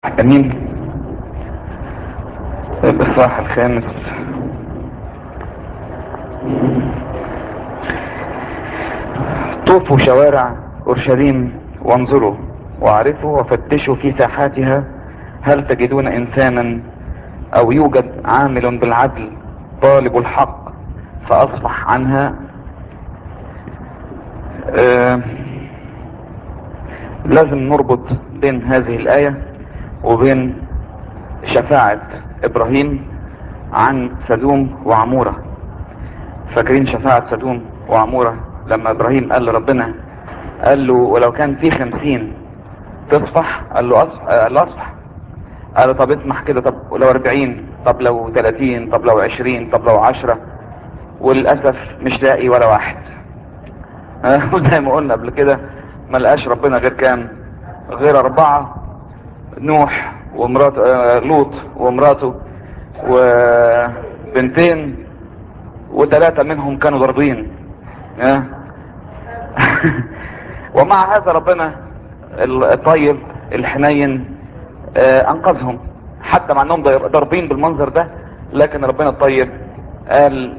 امين. الاصحاح الخامس. طوفوا شوارع اورشليم وانظروا واعرفوا وفتشوا في ساحاتها، هل تجدون انسانا او يوجد عامل بالعدل طالب الحق فاصفح عنها. لازم نربط بين هذه الآية وبين شفاعة ابراهيم عن سدوم وعمورة. فاكرين شفاعة سدوم وعمورة لما ابراهيم قال لربنا، قال له ولو كان في 50 تصفح؟ قال له اصفح. قال له طب اسمح كده، طب لو 40، طب لو 30، طب لو 20، طب لو 10. وللأسف مش لاقي ولا واحد. وزي ما قلنا قبل كده، ما لقاش ربنا غير كام؟ غير 4: نوح ومراته، لوط ومراته وبنتين، و3 منهم كانوا ضاربين. ومع هذا ربنا الطيب الحنين انقذهم، حتى مع انهم ضاربين بالمنظر ده. لكن ربنا الطيب قال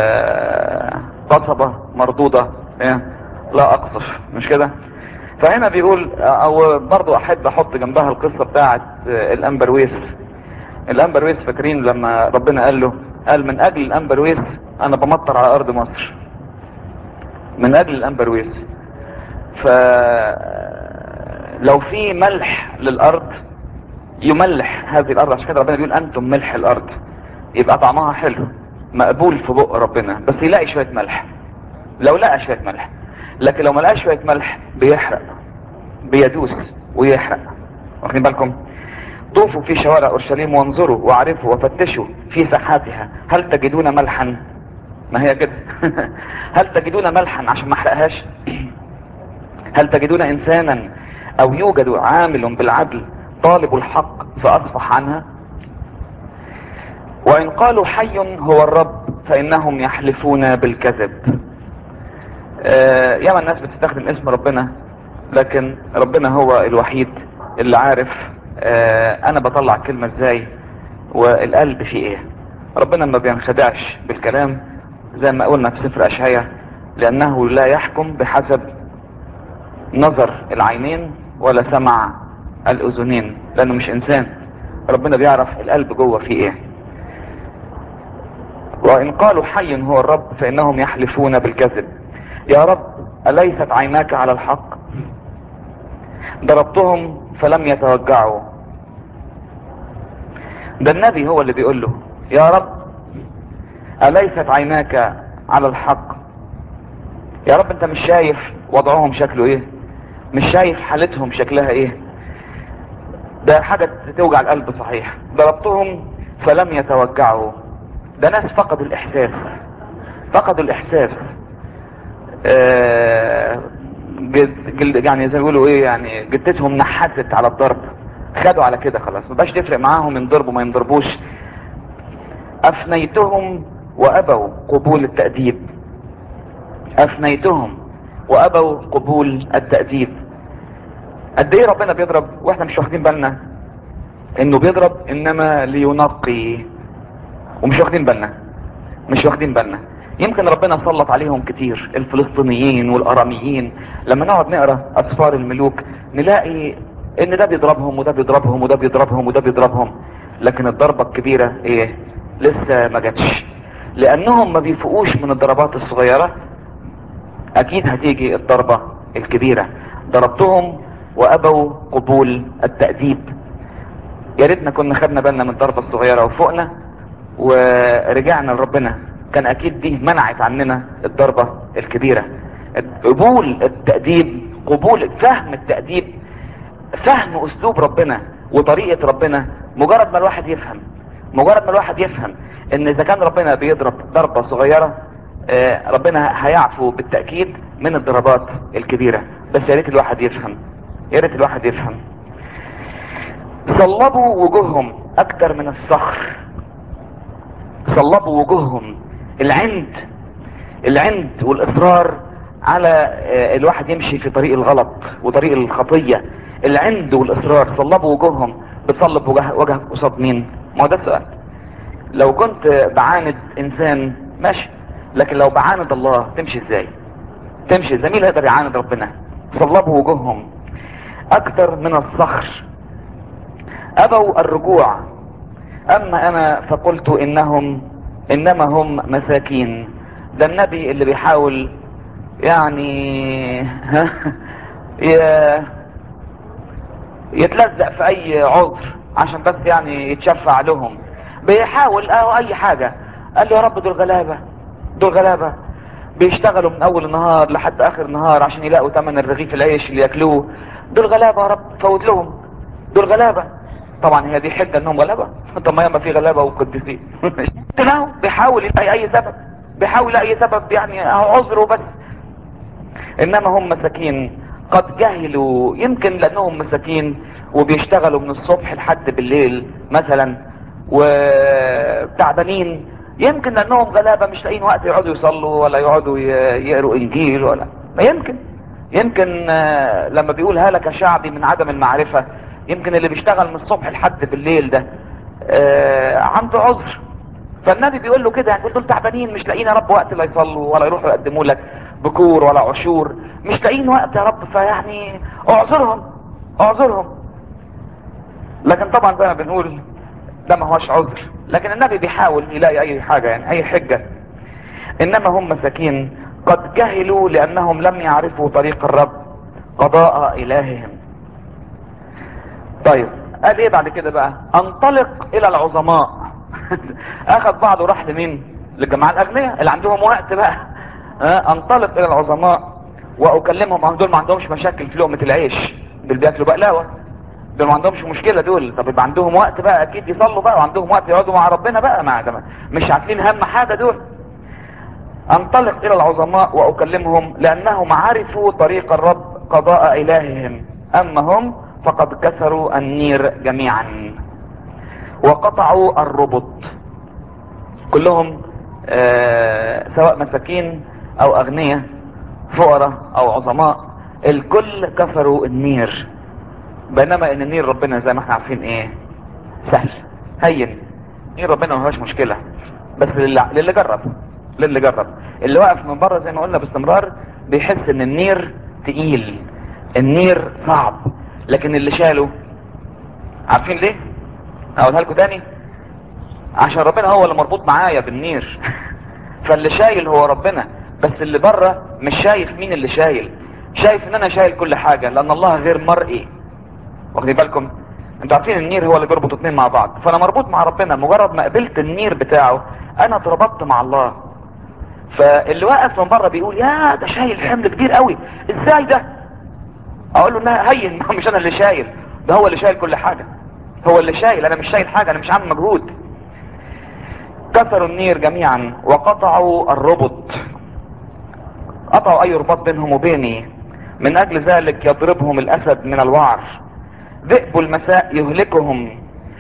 قصبة مردودة لا اقصف، مش كده؟ فهنا بيقول، او برضو احب احط جنبها القصة بتاعت الامبرويس. الامبرويس فاكرين لما ربنا قال له، قال من اجل الامبرويس انا بمطر على ارض مصر، من اجل الامبرويس. فلو في ملح للارض يملح هذه الارض، عشان كده ربنا بيقول انتم ملح الارض. يبقى طعمها حلو مقبول في بق ربنا، بس يلاقي شوية ملح. لو لقى شوية ملح، لكن لو ما لقاش شوية ملح بيحرق، بيدوس ويحرق. واخدين بالكم؟ طوفوا في شوارع اورشليم وانظروا واعرفوا وفتشوا في ساحاتها، هل تجدون ملحا؟ ما هي كده. هل تجدون ملحا عشان ما احرقهاش؟ هل تجدون انسانا او يوجد عامل بالعدل طالب الحق فاصفح عنها؟ وان قالوا حي هو الرب فانهم يحلفون بالكذب. ياما الناس بتستخدم اسم ربنا، لكن ربنا هو الوحيد اللي عارف انا بطلع كلمة ازاي والقلب فيه ايه. ربنا ما بينخدعش بالكلام، زي ما قلنا في سفر اشعياء، لانه لا يحكم بحسب نظر العينين ولا سمع الاذنين، لانه مش انسان. ربنا بيعرف القلب جوه فيه ايه. وان قالوا حي هو الرب فانهم يحلفون بالكذب. يا رب اليست عيناك على الحق؟ ضربتهم فلم يتوجعوا. ده النبي هو اللي بيقول له يا رب اليست عيناك على الحق؟ يا رب انت مش شايف وضعهم شكله ايه؟ مش شايف حالتهم شكلها ايه؟ ده حاجة توجع القلب صحيح. ضربتهم فلم يتوجعوا. ده ناس فقدوا الاحساس، فقدوا الاحساس. يعني زي ما بيقولوا ايه، يعني جدتهم نحست على الضرب، خدوا على كده خلاص، مبقاش تفرق معاهم ينضربوا ما ينضربوش. افنيتهم وابوا قبول التأديب. افنيتهم وابوا قبول التأديب. قد ايه ربنا بيضرب واحنا مش واخدين بالنا انه بيضرب، انما لينقي، ومش واخدين بالنا، مش واخدين بالنا. يمكن ربنا سلط عليهم كتير، الفلسطينيين والاراميين. لما نقعد نقرا اسفار الملوك نلاقي ان ده بيضربهم وده بيضربهم وده بيضربهم وده بيضربهم، لكن الضربة الكبيرة ايه؟ لسه ما جاتش. لانهم ما بيفوقوش من الضربات الصغيرة، اكيد هتيجي الضربة الكبيرة. ضربتهم وابوا قبول التأديب. يا ريتنا كنا خدنا بالنا من الضربة الصغيرة وفوقنا ورجعنا لربنا، كان اكيد دي منعت عننا الضربة الكبيرة. قبول التأديب، قبول فهم التأديب، فهم اسلوب ربنا وطريقة ربنا. مجرد ما الواحد يفهم، مجرد ما الواحد يفهم ان اذا كان ربنا بيضرب ضربة صغيرة، ربنا هيعفو بالتأكيد من الضربات الكبيرة. بس يا ريت الواحد يفهم، يا ريت الواحد يفهم. صلبوا وجوههم اكتر من الصخر. صلبوا وجوههم. العند، العند والاصرار على الواحد يمشي في طريق الغلط وطريق الخطية. العند والاصرار. صلبوا وجوههم بتصلب وجهك قصاد مين؟ ما هو ده السؤال. لو كنت بعاند انسان ماشي، لكن لو بعاند الله تمشي ازاي؟ تمشي ازاي؟ مين اللي يقدر يعاند ربنا؟ صلبوا وجوههم اكتر من الصخر، ابوا الرجوع. اما انا فقلت انما هم مساكين. ده النبي اللي بيحاول يعني ي- يتلزق في اي عذر عشان بس يعني يتشفع لهم، بيحاول اي حاجة. قال له يا رب دول غلابة، دول غلابة بيشتغلوا من اول النهار لحد اخر النهار عشان يلاقوا تمن الرغيف العيش اللي ياكلوه. دول غلابة يا رب فوت لهم، دول غلابة. طبعا هي دي حجة انهم غلابة؟ طب ما في غلابة وقديسين. له بيحاول يلاقي اي سبب، بيحاول يلاقي اي سبب يعني اهو عذره بس. انما هم مساكين قد جهلوا، يمكن لانهم مساكين وبيشتغلوا من الصبح لحد بالليل مثلا وتعبانين، يمكن لانهم غلابة مش لاقيين وقت يقعدوا يصلوا ولا يقعدوا يقروا انجيل ولا ما يمكن لما بيقول هلك شعبي من عدم المعرفة، يمكن اللي بيشتغل من الصبح لحد بالليل ده عنده عذر. فالنبي بيقول له كده، يعني دول تعبانين مش لاقيين يا رب وقت لا يصلوا ولا يروحوا يقدموا لك بكور ولا عشور، مش لاقيين وقت يا رب، فيعني اعذرهم، اعذرهم. لكن طبعا زي ما بنقول ده ما هوش عذر، لكن النبي بيحاول يلاقي اي حاجة يعني اي حجة. انما هم مساكين قد جهلوا لانهم لم يعرفوا طريق الرب قضاء الههم. طيب قال ايه بعد كده بقى؟ انطلق الى العظماء. اخذ بعضه راح لمين؟ للجماعة الاغنياء اللي عندهم وقت بقى. انطلق الى العظماء واكلمهم. دول ما عندهمش مشاكل في لقمة العيش، دول بياكلوا بقلاوة، دول ما عندهمش مشكلة دول. طب يبقى عندهم وقت بقى اكيد يصلوا بقى، وعندهم وقت يقعدوا مع ربنا بقى، مش عارفين هم حاجة دول. انطلق الى العظماء واكلمهم لانهم عرفوا طريق الرب قضاء الههم، اما هم فقد كسروا النير جميعا وقطعوا الربط. كلهم سواء مساكين او اغنياء، فقراء او عظماء، الكل كسروا النير. بينما ان النير ربنا زي ما احنا عارفين ايه؟ سهل هين. نير ربنا ما هوش مشكلة، بس للي جرب، للي جرب. اللي واقف من بره زي ما قلنا باستمرار بيحس ان النير تقيل، النير صعب. لكن اللي شاله، عارفين ليه؟ اقولها لكم تاني، عشان ربنا هو اللي مربوط معايا بالنير. فاللي شايل هو ربنا، بس اللي بره مش شايف مين اللي شايل، شايف ان انا شايل كل حاجة لان الله غير مرئي. واخدين بالكم؟ انتوا عارفين النير هو اللي بيربط اتنين مع بعض، فانا مربوط مع ربنا. مجرد ما قبلت النير بتاعه انا اتربطت مع الله. فاللي واقف من بره بيقول يا ده شايل حمل كبير قوي، ازاي ده؟ اقول له انها هين. مش انا اللي شايل، ده هو اللي شايل كل حاجة، هو اللي شايل، انا مش شايل حاجة، انا مش عامل مجهود. كسروا النير جميعا وقطعوا الربط. قطعوا اي رباط بينهم وبيني، من اجل ذلك يضربهم الاسد من الوعر، ذئب المساء يهلكهم،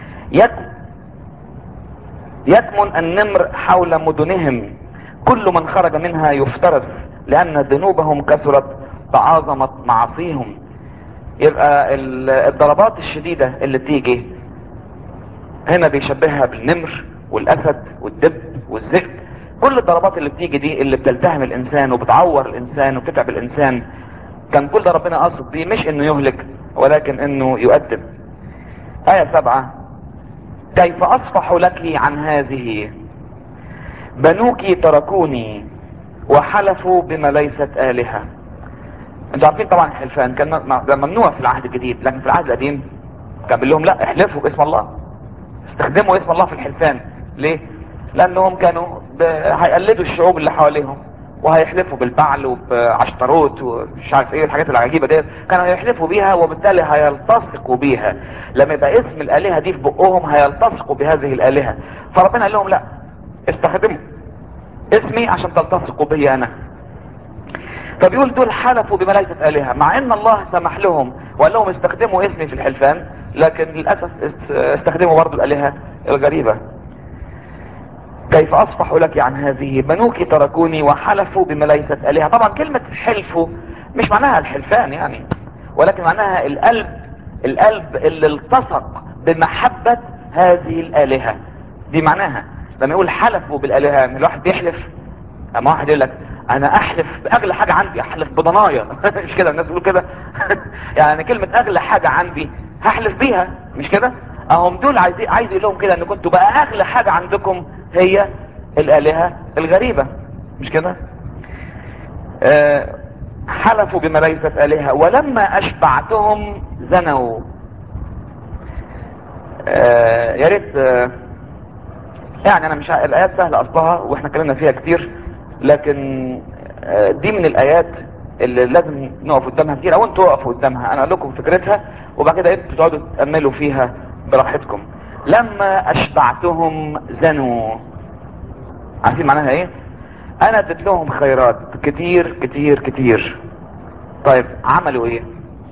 يكمن النمر حول مدنهم، كل من خرج منها يفترس، لان ذنوبهم كثرت تعاظمت معاصيهم. يبقى الضربات الشديدة اللي تيجي هنا بيشبهها بالنمر والاسد والدب والذئب. كل الضربات اللي بتيجي دي اللي بتلتهم الانسان وبتعور الانسان وبتتعب الانسان، كان كل ده ربنا قاصد بيه مش انه يهلك ولكن انه يؤدب. آية 7: كيف اصفح لك عن هذه؟ بنوك تركوني وحلفوا بما ليست آلهة. انتوا عارفين طبعا الحلفان كان ده ممنوع في العهد الجديد، لكن في العهد القديم كان بيقول لهم لا احلفوا باسم الله، استخدموا اسم الله في الحلفان. ليه؟ لانهم كانوا هيقلدوا الشعوب اللي حواليهم وهيحلفوا بالبعل وبعشتروت ومش عارف ايه الحاجات العجيبه ديت، كانوا هيحلفوا بيها وبالتالي هيلتصقوا بيها. لما يبقى اسم الالهه دي في بقهم هيلتصقوا بهذه الالهه. فربنا قال لهم لا، استخدموا اسمي عشان تلتصقوا بي انا. فبيقول دول حلفوا بما ليست آلهة، مع ان الله سمح لهم وقال لهم استخدموا اسمي في الحلفان، لكن للأسف استخدموا برضو الآلهة الغريبة. كيف اصفح لك عن هذه؟ بنوك تركوني وحلفوا بما ليست آلهة. طبعا كلمة حلفوا مش معناها الحلفان يعني، ولكن معناها القلب، القلب اللي التصق بمحبة هذه الآلهة. دي معناها لما يقول حلفوا بالآلهة، ان الواحد بيحلف. اما واحد يقول لك انا احلف باغلى حاجة عندي، احلف بضنايا مش كده الناس بيقولوا كده؟ يعني كلمة اغلى حاجة عندي هحلف بيها، مش كده؟ اهم دول عايز يقول لهم كده ان كنتوا بقى اغلى حاجة عندكم هي الآلهة الغريبة، مش كده؟ حلفوا بما ليست آلهة ولما اشبعتهم زنوا. يا ريت يعني انا مش الايات سهله اصلها واحنا اتكلمنا فيها كتير، لكن دي من الايات اللي لازم نقف قدامها كتير، او انتوا تقفوا قدامها. انا اقول لكم فكرتها وبعد كده انتوا تقعدوا تاملوا فيها براحتكم. لما اشبعتهم زنوا، عارفين معناها ايه؟ انا اديت لهم خيرات كتير كتير كتير. طيب عملوا ايه؟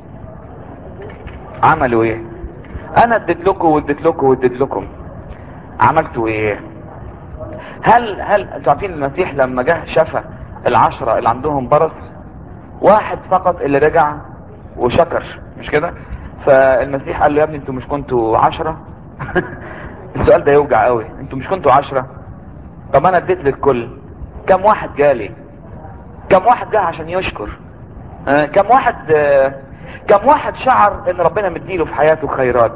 عملوا ايه؟ انا اديت لكم واديت لكم واديت لكم، عملتوا ايه؟ هل انتوا عارفين المسيح لما جه شفى العشرة اللي عندهم برص، واحد فقط اللي رجع وشكر، مش كده؟ فالمسيح قال له يا ابني انتوا مش كنتوا 10؟ السؤال ده يوجع قوي، انتوا مش كنتوا 10؟ طب انا اديت للكل، كم واحد جالي؟ كم واحد جه عشان يشكر؟ كم واحد شعر ان ربنا مديله في حياته خيرات؟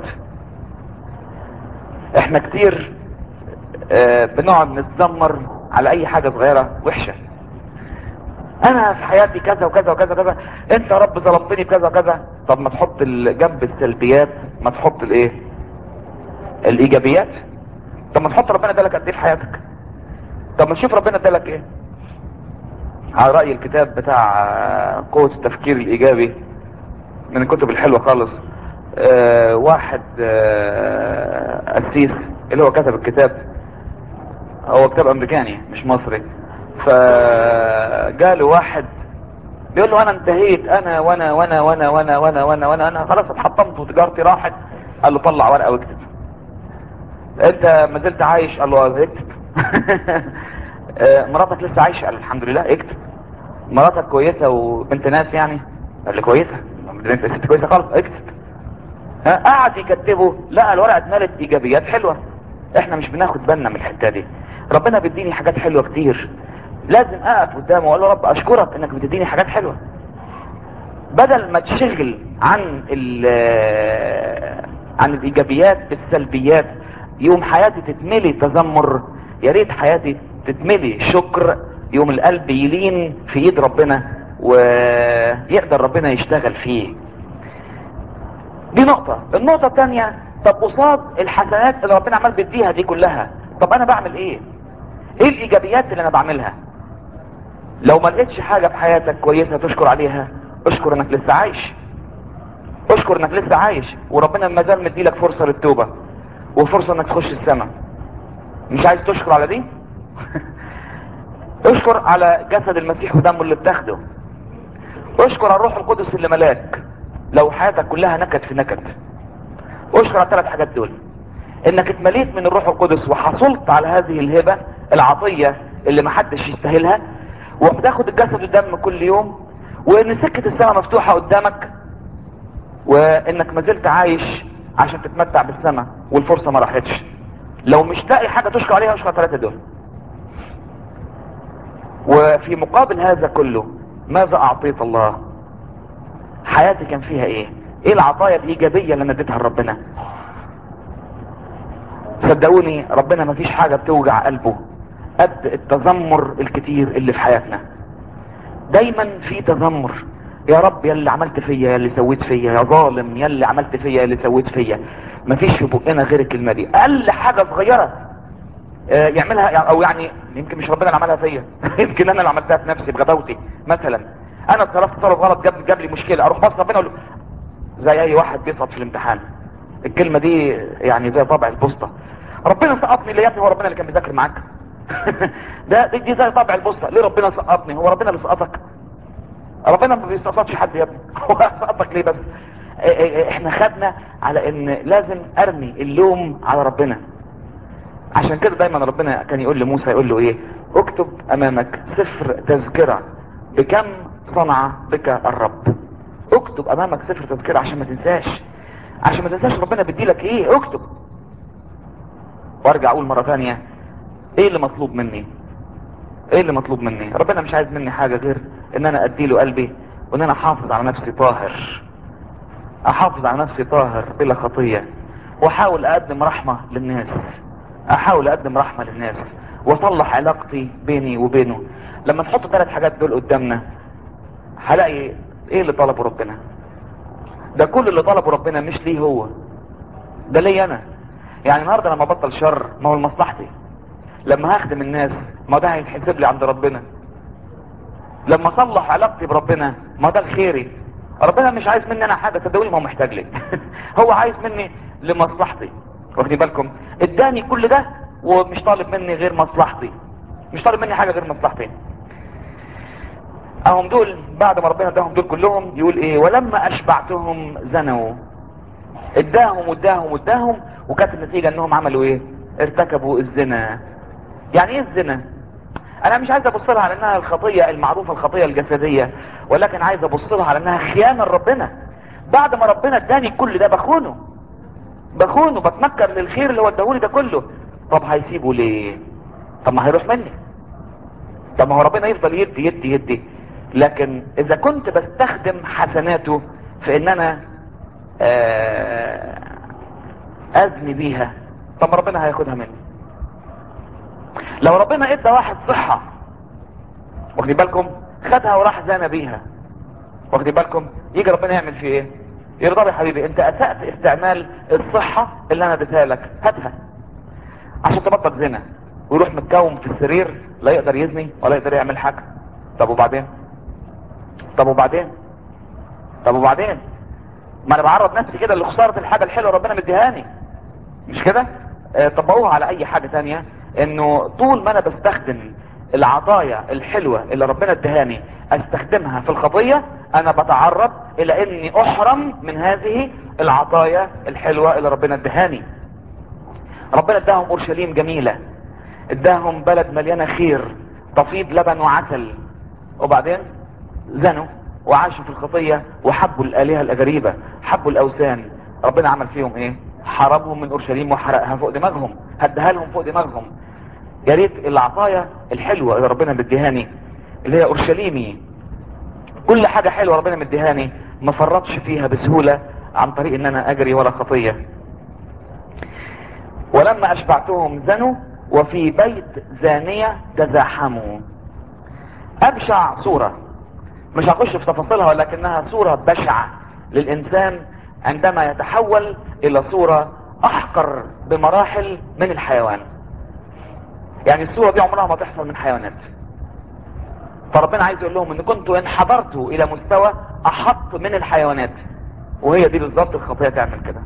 احنا كتير بنقعد نتذمر على اي حاجة صغيرة وحشة. انا في حياتي كذا وكذا وكذا وكذا، انت يا رب ظلمتني بكذا وكذا. طب ما تحط جنب السلبيات، ما تحط الايه؟ الايجابيات. طب ما تحط ربنا ادالك قد ايه في حياتك. طب ما تشوف ربنا ادالك ايه. على رأي الكتاب بتاع قوة التفكير الايجابي، من الكتب الحلوة خالص. واحد قسيس اللي هو كتب الكتاب، هو كتاب امريكاني مش مصري. فجاله واحد بيقول له انا انتهيت، انا وانا وانا وانا وانا وانا وانا وانا انا خلاص اتحطمت وتجارتي راحت. قال له طلع ورقه واكتب. انت ما زلت عايش؟ قال له اكتب. مراتك لسه عايشه؟ قال الحمد لله اكتب. مراتك كويسه وبنت ناس يعني؟ قال لي كويسه. انت ست كويسه خالص اكتب. قعد يكتبه، لقى الورقه اتملت ايجابيات حلوه. احنا مش بناخد بالنا من الحته دي. ربنا بيديني حاجات حلوه كتير، لازم اقف قدامه واقول له رب اشكرك انك بتديني حاجات حلوه. بدل ما تشغل عن الايجابيات بالسلبيات، يوم حياتي تتملي تذمر. يا ريت حياتي تتملي شكر، يوم القلب يلين في ايد ربنا ويقدر ربنا يشتغل فيه. دي نقطة. النقطة الثانية، طب قصاد الحسنات اللي ربنا عمال بيديها دي كلها، طب انا بعمل ايه؟ ايه الايجابيات اللي انا بعملها؟ لو ما لقيتش حاجة في حياتك كويسة تشكر عليها، اشكر انك لسه عايش. اشكر انك لسه عايش وربنا ما زال مديلك فرصة للتوبة وفرصة انك تخش السماء. مش عايز تشكر على دي؟ اشكر على جسد المسيح ودمه اللي بتاخده. اشكر على الروح القدس اللي ملاك لو حياتك كلها نكد في نكد. اشكر على الثلاث حاجات دول، انك اتمليت من الروح القدس وحصلت على هذه الهبة العطية اللي محدش يستاهلها، وبتاخد الجسد والدم كل يوم، وان سكة السماء مفتوحة قدامك، وانك ما زلت عايش عشان تتمتع بالسماء والفرصة ما راحتش. لو مش لاقي حاجة تشكر عليها اشكر ثلاثة دول. وفي مقابل هذا كله ماذا اعطيت الله؟ حياتي كان فيها ايه؟ ايه العطايا الايجابية اللي انا اديتها لربنا؟ صدقوني ربنا ما فيش حاجة بتوجع قلبه قد التذمر الكتير اللي في حياتنا. دايما في تذمر. يا رب يا اللي عملت فيا، يا اللي سويت فيا، يا ظالم يا اللي عملت فيا، يا اللي سويت فيا. مفيش في بقنا غير الكلمة دي. اقل حاجة صغيرة يعملها او يعني يمكن مش ربنا اللي عملها فيا يمكن انا اللي عملتها في نفسي بغباوتي مثلا. انا اتصرفت تصرف غلط جاب لي مشكلة، اروح بص ربنا اقول له زي اي واحد بيسقط في الامتحان. الكلمة دي يعني زي طبع البوسطة. ربنا سقطني ليه يا ابني؟ هو ربنا اللي كان بيذاكر معاك؟ دي زي طبع البوسطة. ليه ربنا سقطني؟ هو ربنا اللي سقطك؟ ربنا ما بيستقصدش حد يا ابني. هو سقطك ليه بس؟ احنا خدنا على ان لازم ارمي اللوم على ربنا. عشان كده دايما ربنا كان يقول لموسى، يقول له ايه؟ اكتب امامك سفر تذكرة بكم صنع بك الرب. اكتب امامك سفر تذكرة عشان ما تنساش، عشان ما تنساش ربنا بيديلك ايه، اكتب. وارجع اقول مرة ثانية، ايه اللي مطلوب مني؟ ايه اللي مطلوب مني؟ ربنا مش عايز مني حاجة غير ان انا اديله قلبي، وان انا احافظ على نفسي طاهر، احافظ على نفسي طاهر بلا خطية، واحاول اقدم رحمة للناس، احاول اقدم رحمة للناس، واصلح علاقتي بيني وبينه. لما نحط 3 حاجات دول قدامنا هلاقي ايه اللي طلبه ربنا. ده كل اللي طلبه ربنا مش ليه هو، ده ليه انا. يعني النهارده لما بطل شر ما هو لمصلحتي، لما هخدم الناس ما ده هيتحسب لي عند ربنا، لما اصلح علاقتي بربنا ما ده خيري. ربنا مش عايز مني انا حاجه، صدقوني ما هو محتاج لي هو عايز مني لمصلحتي. واخدين بالكم؟ اداني كل ده ومش طالب مني غير مصلحتي، مش طالب مني حاجه غير مصلحتي. اهم دول بعد ما ربنا اداهم دول كلهم يقول ايه؟ ولما اشبعتهم زنوا. اداهم واداهم واداهم، وكانت النتيجه انهم عملوا ايه؟ ارتكبوا الزنا. يعني ايه الزنا؟ انا مش عايز ابص لها على انها الخطيه المعروفه، الخطيه الجسديه، ولكن عايز ابص لها على انها خيانه لربنا. بعد ما ربنا اداني كل ده بخونه، بتنكر للخير اللي هو اداهولي ده كله. طب هيسيبه ليه؟ طب ما هيروح مني. طب ما هو ربنا يفضل يدي يدي يدي، لكن اذا كنت بستخدم حسناته في ان انا اذني بيها، طب ما ربنا هياخدها مني. لو ربنا ادى واحد صحة، واخدين بالكم، خدها وراح زانى بيها، واخدين بالكم، يجي ربنا يعمل فيه ايه؟ يرضى يا حبيبي، انت اسأت استعمال الصحة اللي انا اديتها لك، هاتها عشان تبطل زنا. ويروح متكوم في السرير، لا يقدر يزني ولا يقدر يعمل حاجة. طب وبعدين؟ طب وبعدين؟ طب وبعدين؟ ما انا بعرض نفسي كده لخسارة الحاجة الحلوة ربنا مديهاني، مش كده؟ طبقوها على اي حاجة تانية، انه طول ما انا بستخدم العطايا الحلوة اللي ربنا ادهاني استخدمها في الخطية، انا بتعرض الى اني احرم من هذه العطايا الحلوة اللي ربنا ادهاني. ربنا اداهم اورشليم جميلة، اداهم بلد مليانة خير تفيض لبن وعسل، وبعدين زنوا وعاشوا في الخطية وحبوا الالهة الاجريبة، حبوا الاوثان. ربنا عمل فيهم ايه؟ حرمهم من اورشليم وحرقها فوق دماغهم، هدها لهم فوق دماغهم. يا ريت العطايا الحلوة اللي ربنا مديهاني، اللي هي اورشليمي، كل حاجة حلوة ربنا مديهاني ما فرطش فيها بسهولة عن طريق ان انا اجري ولا خطية. ولما اشبعتهم زنوا وفي بيت زانية تزاحموا. ابشع صورة، مش هخش في تفاصيلها، ولكنها صورة بشعة للانسان عندما يتحول الى صورة احقر بمراحل من الحيوان. يعني الصورة دي عمرها ما تحصل من حيوانات. فربنا عايز يقول لهم ان كنتوا انحدرتوا الى مستوى احط من الحيوانات، وهي دي بالظبط الخطية تعمل كده.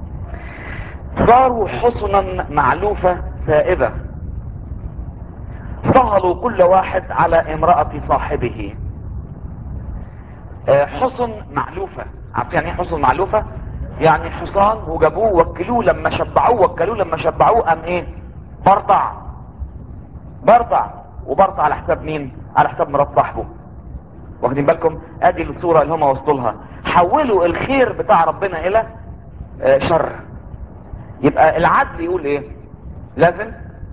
صاروا حصنا معلوفة سائبة، صهلوا كل واحد على امرأة صاحبه. حصن معلوفة، عارفين يعني ايه حصن معلوفة؟ يعني حصان وجابوه وكلوه، لما شبعوه وكلوه، لما شبعوه قام ايه؟ برطع. برطع، وبرطع على حساب مين؟ على حساب مرات صاحبه. واخدين بالكم؟ ادي الصورة اللي هم وصلوا لها، حولوا الخير بتاع ربنا الى شر. يبقى العدل يقول ايه؟ لازم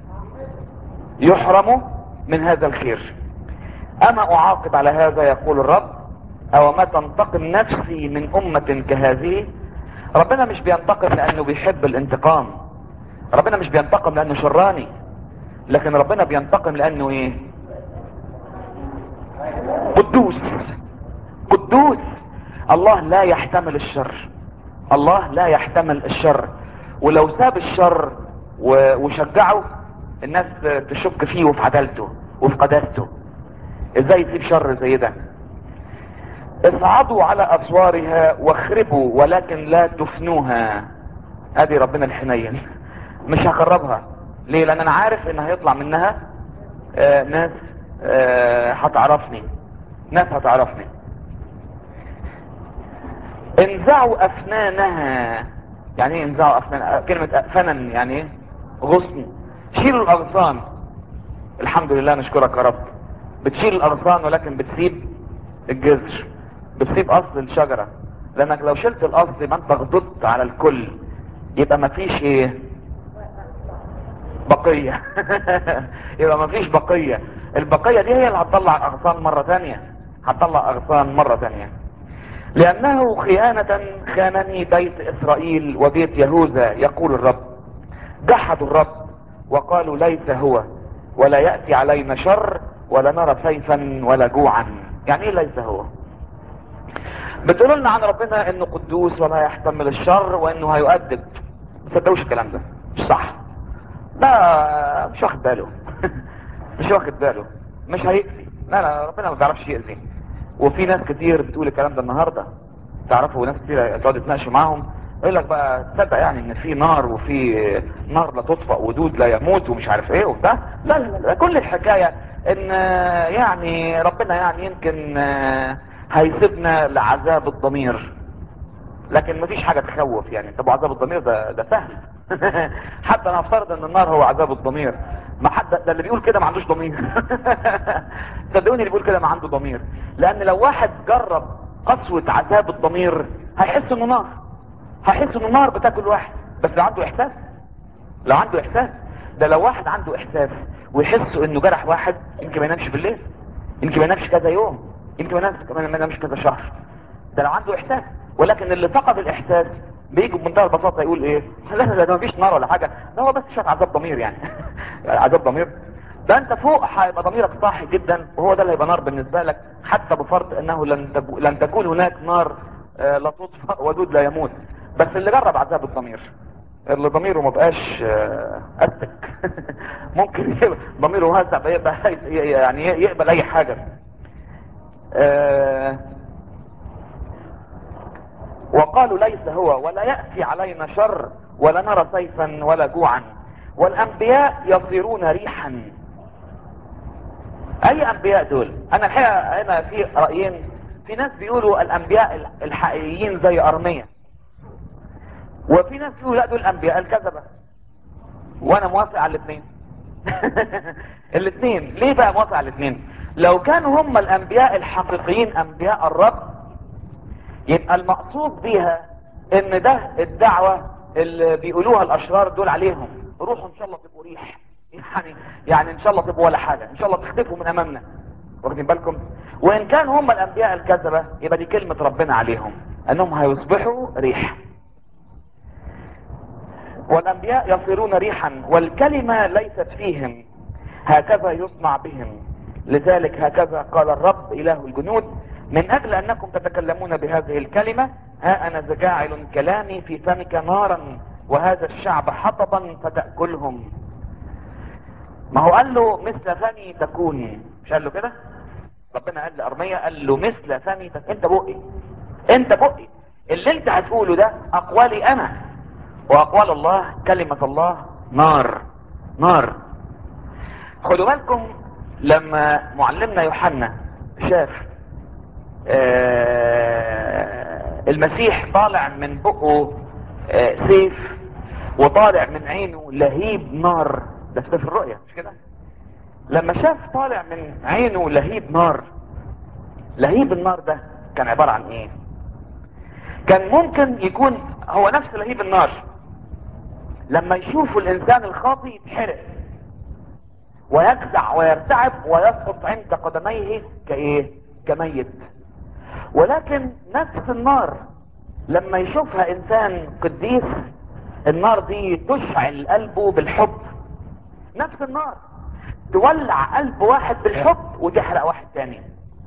يحرموا من هذا الخير. اما اعاقب على هذا يقول الرب، او ما تنتقم نفسي من امة كهذه. ربنا مش بينتقم لانه بيحب الانتقام، ربنا مش بينتقم لانه شراني، لكن ربنا بينتقم لانه ايه؟ قدوس. قدوس. الله لا يحتمل الشر، الله لا يحتمل الشر. ولو ساب الشر وشجعه، الناس تشك فيه وفي عدالته وفي قداسته. ازاي يسيب شر زي ده؟ اصعدوا على اسوارها واخربوا ولكن لا تفنوها. ادي ربنا الحنين، مش هخربها. ليه؟ لان انا عارف ان هيطلع منها ناس هتعرفني، ناس هتعرفني. انزعوا افنانها. يعني ايه انزعوا افنان؟ كلمة فنن يعني ايه؟ غصن. شيلوا الاغصان. الحمد لله نشكرك يا رب، بتشيل الاغصان ولكن بتسيب الجذر، بتسيب اصل الشجرة. لانك لو شلت الاصل يبقى انت غضبت على الكل، يبقى مفيش ايه؟ بقية. يبقى مفيش بقية. البقية دي هي اللي هتطلع اغصان مرة تانية، هتطلع اغصان مرة تانية. لانه خيانة خانني بيت اسرائيل وبيت يهوذا يقول الرب. جحدوا الرب وقالوا ليس هو، ولا يأتي علينا شر، ولا نرى سيفا ولا جوعا. يعني ايه ليس هو؟ بتقولوا لنا عن ربنا انه قدوس ولا يحتمل الشر وانه هيؤدب. ما تصدقوش الكلام ده، مش صح. لا مش واخد باله. مش واخد باله، مش هيأذي. لا لا، ربنا ما بيعرفش يأذي. وفي ناس كتير بتقول الكلام ده النهارده، تعرفوا ناس كتير تقعد تناقشوا معاهم يقول لك بقى تصدق يعني ان في نار، وفي نار لا تطفأ ودود لا يموت ومش عارف ايه وبتاع. لا لا لا، كل الحكايه ان يعني ربنا يعني يمكن هيسيبنا لعذاب الضمير، لكن مفيش حاجة تخوف. يعني طب عذاب الضمير ده سهل. حتى نفترض ان النار هو عذاب الضمير، ما حد ده اللي بيقول كده ما عندوش ضمير. صدقوني اللي بيقول كده ما عنده ضمير. لان لو واحد جرب قسوة عذاب الضمير هيحس انه نار، هيحس انه نار بتاكل واحد. بس لو عنده احساس، لو عنده احساس، ده لو واحد عنده احساس ويحس انه جرح واحد يمكن ما ينامش بالليل، يمكن ما ينامش كذا يوم، يمكن ما ينامش كذا شهر. ده لو عنده احساس. ولكن اللي فقد الاحساس بيجي بمنتهى البساطه يقول ايه؟ لا لا ده مفيش نار ولا حاجه، ده هو بس شاف عذاب ضمير يعني. عذاب ضمير. ده انت فوق هيبقى ضميرك صاحي جدا، وهو ده اللي هيبقى نار بالنسبه لك، حتى بفرض انه لن تكون هناك نار لا تطفأ ودود لا يموت. بس اللي جرب عذاب الضمير، اللي ضميره ما بقاش قدك. ممكن يبقى ضميره واسع بيبقى يعني يقبل اي حاجه. وقالوا ليس هو، ولا يأتي علينا شر، ولا نرى سيفا ولا جوعا، والانبياء يصيرون ريحا. اي انبياء دول؟ انا الحقيقة هنا في رأيين. في ناس بيقولوا الانبياء الحقيقيين زي ارميا، وفي ناس بيقولوا لا دول انبياء الكذبة. وانا موافق على الاثنين. الاثنين. ليه بقى موافق على الاثنين؟ لو كانوا هم الانبياء الحقيقيين انبياء الرب، يبقى المقصود بيها ان ده الدعوة اللي بيقولوها الاشرار دول عليهم، روحوا ان شاء الله تبقوا ريح. يعني ان شاء الله تبقوا ولا حاجة، ان شاء الله تختفوا من امامنا. واخدين بالكم؟ وان كانوا هم الانبياء الكذبة يبقى دي كلمة ربنا عليهم انهم هيصبحوا ريح. والانبياء يصيرون ريحا والكلمة ليست فيهم، هكذا يصنع بهم. لذلك هكذا قال الرب اله الجنود: من اجل انكم تتكلمون بهذه الكلمة، ها انا جاعل كلامي في فمك نارا، وهذا الشعب حطبا فتأكلهم. ما هو قال له مثل فمي تكون، مش قال له كده؟ ربنا قال لأرميا، قال له مثل فمي تكون. انت بقي، انت بقي، اللي انت هتقوله ده اقوالي انا، واقوال الله كلمة الله نار. نار. خدوا بالكم لما معلمنا يوحنا شاف المسيح طالع من بقه سيف، وطالع من عينه لهيب نار. ده في سفر الرؤيا مش كده؟ لما شاف طالع من عينه لهيب نار، لهيب النار ده كان عبارة عن ايه؟ كان ممكن يكون هو نفس لهيب النار لما يشوفوا الانسان الخاطئ يتحرق ويجزع ويرتعب ويسقط عند قدميه كايه؟ كميت. ولكن نفس النار لما يشوفها انسان قديس، النار دي تشعل قلبه بالحب. نفس النار تولع قلب واحد بالحب وتحرق واحد تاني.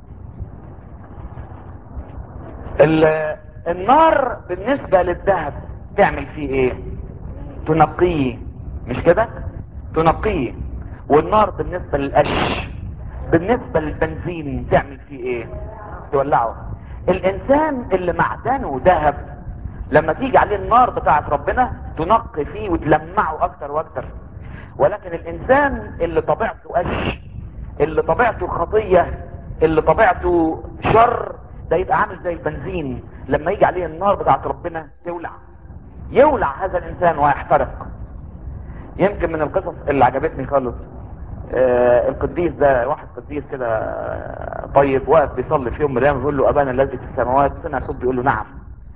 النار بالنسبة للذهب تعمل فيه ايه؟ تنقيه، مش كده؟ تنقيه. والنار بالنسبة للقش، بالنسبة للبنزين تعمل فيه ايه؟ تولعه. الانسان اللي معدنه ذهب لما تيجي عليه النار بتاعت ربنا تنقي فيه وتلمعه اكتر واكتر. ولكن الانسان اللي طبيعته قش، اللي طبيعته خطية، اللي طبيعته شر، ده يبقى عامل زي البنزين لما يجي عليه النار بتاعت ربنا تولع، يولع هذا الانسان ويحترق. يمكن من القصص اللي عجبتني خالص القديس ده، واحد قديس كده طيب، واقف بيصلي في يوم من الايام بيقول له: ابانا الذي في السماوات. سمع صوت بيقول له: نعم.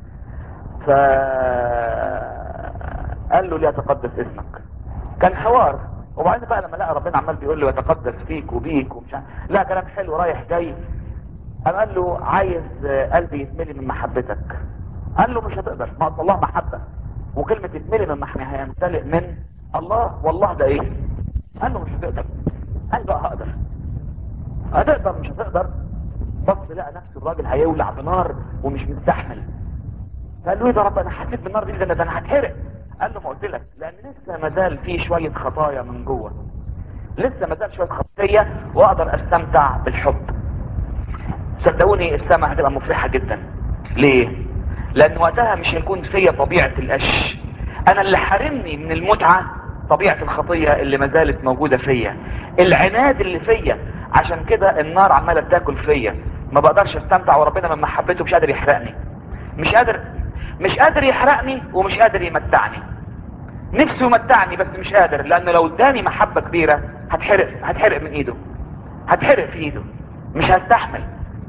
فقال له ليتقدس اسمك. كان حوار. وبعدين بقى لما لقى ربنا عمال بيقول له يتقدس فيك وبيك ومش عارف، لا كلام حلو رايح جاي، قال له عايز قلبي يتملي من محبتك. قال له مش هتقدر، ما اصل الله محبه، وكلمه يتملي من محبه هيمتلئ من الله، والله ده ايه؟ قال له مش هتقدر. قال بقى هقدر. هتقدر مش هتقدر. بص لقى نفسه الراجل هيولع بنار ومش مستحمل. قال له ايه ده رب، انا حسيت بالنار دي، ده انا هتحرق. قال له ما قلت لك، لان لسه ما زال في شويه خطايا من جوه، لسه ما زال شويه خطيه، واقدر استمتع بالحب. صدقوني السماء هتبقى مفرحه جدا. ليه؟ لان وقتها مش هيكون فيا طبيعه القش. انا اللي حارمني من المتعه طبيعه الخطيه اللي ما زالت موجوده فيا، العناد اللي فيا. عشان كده النار عماله بتاكل فيا، ما بقدرش استمتع، وربنا من محبته مش قادر يحرقني. مش قادر يحرقني، ومش قادر يمتعني. نفسه يمتعني بس مش قادر، لانه لو اداني محبه كبيره هتحرق من ايده، هتحرق في ايده، مش هستحمل.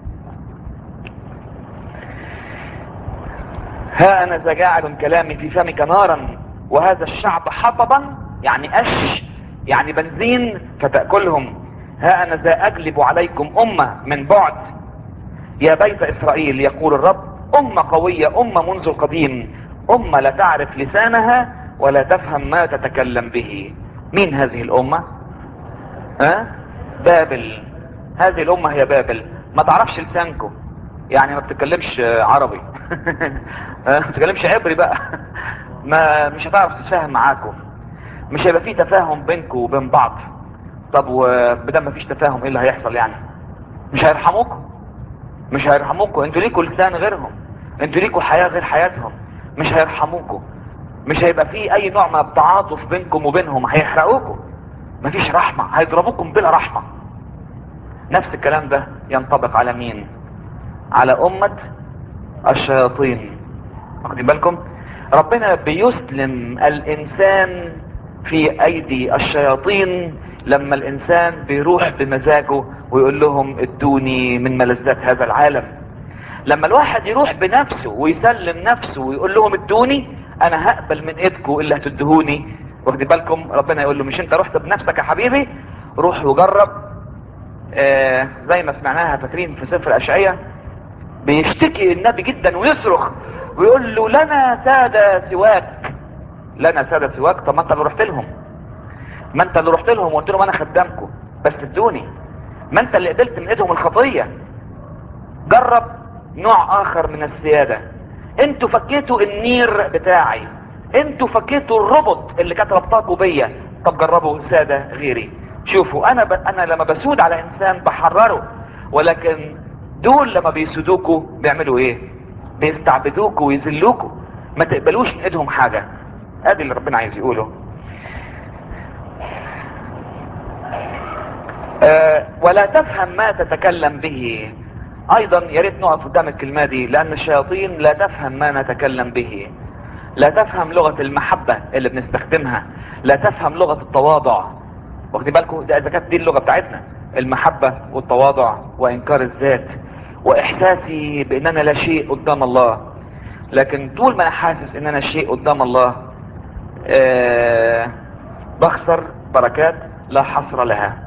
ها انا ذا جاعل كلامي في فمك نارا وهذا الشعب حطبا، يعني قش، يعني بنزين فتأكلهم. ها انا ذا اجلب عليكم امة من بعد، يا بيت اسرائيل يقول الرب، امة قوية، امة منذ القديم، امة لا تعرف لسانها ولا تفهم ما تتكلم به. مين هذه الامة؟ ها؟ بابل. هذه الامة هي بابل. ما تعرفش لسانكم، يعني ما بتتكلمش عربي ما بتتكلمش عبري بقى ما مش هتعرف تتفاهم معاكم، مش هيبقى فيه تفاهم بينكم وبين بعض. طب وبدل ما فيش تفاهم ايه اللي هيحصل يعني؟ مش هيرحموكم، مش هيرحموكم. انتوا ليكوا لسان غيرهم، انتوا ليكوا حياة غير حياتهم، مش هيرحموكم. مش هيبقى فيه اي نوع من التعاطف بينكم وبينهم، هيحرقوكم. مفيش رحمة، هيضربوكم بلا رحمة. نفس الكلام ده ينطبق على مين؟ على امة الشياطين. واخدين بالكم؟ ربنا بيسلم الانسان في ايدي الشياطين لما الانسان بيروح بمزاجه ويقول لهم ادوني من ملذات هذا العالم. لما الواحد يروح بنفسه ويسلم نفسه ويقول لهم ادوني، انا هقبل من ايدكم اللي هتدهوني. واخدين بالكم؟ ربنا يقول له مش انت رحت بنفسك يا حبيبي؟ روح وجرب. زي ما سمعناها فاكرين في سفر اشعياء، بيشتكي النبي جدا ويصرخ ويقول له لنا سادة سواك، لنا سادة سواك. طب ما انت اللي رحت لهم، ما انت اللي رحت لهم وقلت لهم انا خدامكم بس ادوني، ما انت اللي قبلت من ايدهم الخطية. جرب نوع اخر من السيادة. انتوا فكيتوا النير بتاعي، انتوا فكيتوا الربط اللي كانت ربطاكوا بيا. طب جربوا سادة غيري. شوفوا انا لما بسود على انسان بحرره، ولكن دول لما بيسودوكوا بيعملوا ايه؟ بيستعبدوكوا ويذلوكوا، ما تقبلوش من ايدهم حاجة. ادي اللي ربنا عايز يقوله. ولا تفهم ما تتكلم به. ايضا يا ريت نقف قدام الكلمه دي، لان الشياطين لا تفهم ما نتكلم به، لا تفهم لغه المحبه اللي بنستخدمها، لا تفهم لغه التواضع. واخدين بالكم؟ ده اذا كانت دي اللغه بتاعتنا، المحبه والتواضع وانكار الذات واحساسي بان انا لا شيء قدام الله. لكن طول ما انا حاسس ان انا شيء قدام الله، بخسر بركات لا حصر لها.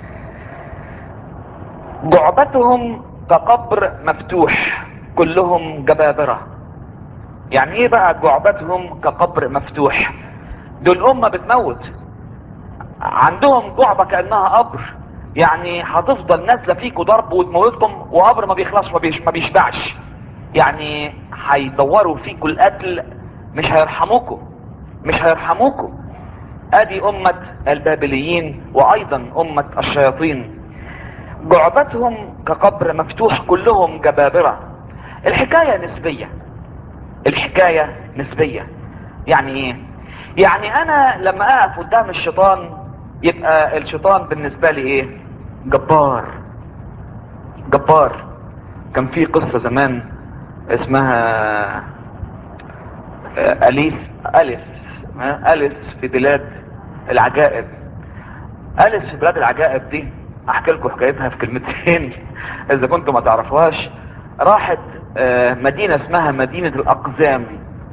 جعبتهم كقبر مفتوح، كلهم جبابرة. يعني ايه بقى جعبتهم كقبر مفتوح؟ دول امة بتموت، عندهم جعبة كأنها قبر، يعني هتفضل نازلة فيكوا ضرب وتموتكم، وقبر ما بيخلصش ما بيشبعش. يعني هيدوروا فيكوا القتل، مش هيرحموكوا، مش هيرحموكوا. ادي امة البابليين وايضا امة الشياطين. جعبتهم كقبر مفتوح، كلهم جبابرة. الحكاية نسبية، الحكاية نسبية. يعني ايه؟ يعني انا لما اقف قدام الشيطان يبقى الشيطان بالنسبة لي ايه؟ جبار، جبار. كان في قصة زمان اسمها أليس، أليس أليس في بلاد العجائب. أليس في بلاد العجائب دي احكي لكم حكايتها في كلمتين اذا كنتم ما تعرفوهاش. راحت مدينة اسمها مدينة الاقزام.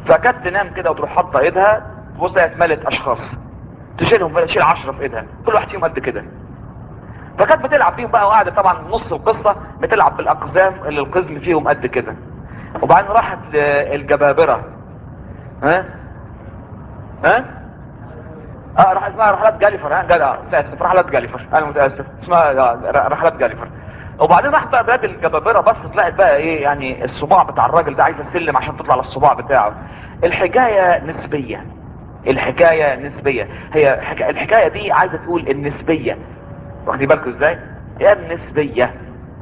فكانت تنام كده وتروح حاطه ايدها تبص لقيت ملت اشخاص، تشيلهم، تشيل 10 في ايدها، كل واحد فيهم قد كده. فكانت بتلعب بيهم بقى، وقاعده طبعا نص القصه بتلعب بالاقزام اللي القزم فيهم قد كده. وبعدين راحت للجبابره. ها ها راح اسمها رحلات جاليفر. متاسف، رحلات جاليفر، انا متاسف، اسمها رحلات جاليفر. وبعدين راحت بقى بلاد الجبابره، بصت لقت بقى ايه يعني الصباع بتاع الراجل ده عايز السلم عشان تطلع للصباع بتاعه. الحكايه نسبيه، الحكايه نسبيه. هي الحكايه دي عايزه تقول النسبيه، واخدين بالكم ازاي؟ هي النسبيه.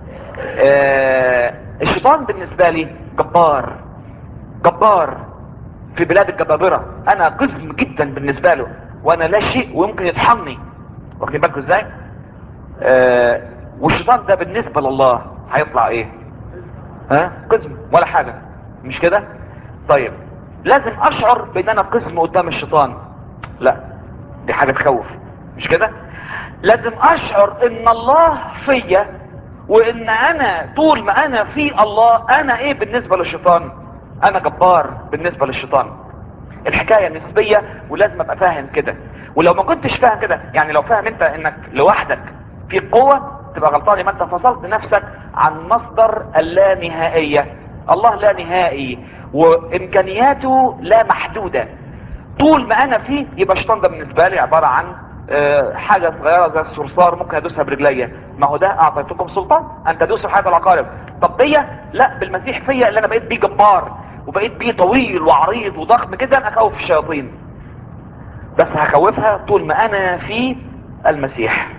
الشيطان بالنسبه لي جبار، جبار في بلاد الجبابرة. انا قزم جدا بالنسبة له، وانا لا شيء ويمكن يطحني، واخدين بالكم ازاي؟ والشيطان ده بالنسبة لله هيطلع ايه؟ قزم ولا حاجة، مش كده؟ طيب لازم اشعر بان انا قزم قدام الشيطان؟ لا، دي حاجة تخوف، مش كده؟ لازم اشعر ان الله فيا، وان انا طول ما انا في الله انا ايه بالنسبة للشيطان؟ انا جبار بالنسبة للشيطان. الحكاية نسبية، ولازم ابقى فاهم كده. ولو ما كنتش فاهم كده، يعني لو فاهم انت انك لوحدك في قوة، تبقى غلطان ما انت فصلت نفسك عن مصدر اللانهائية. الله لا نهائي وامكانياته لا محدودة. طول ما انا فيه يبقى الشيطان ده بالنسبة لي عبارة عن حاجة صغيرة زي الصرصار ممكن ادوسها برجليا. ما هو ده اعطيتكم سلطان ان تدوسوا حياة العقارب. طب دي لا، بالمسيح فيا اللي انا بقيت بيه جبار، وبقيت بيه طويل وعريض وضخم جدا، اخوف الشياطين. بس هخوفها طول ما انا في المسيح.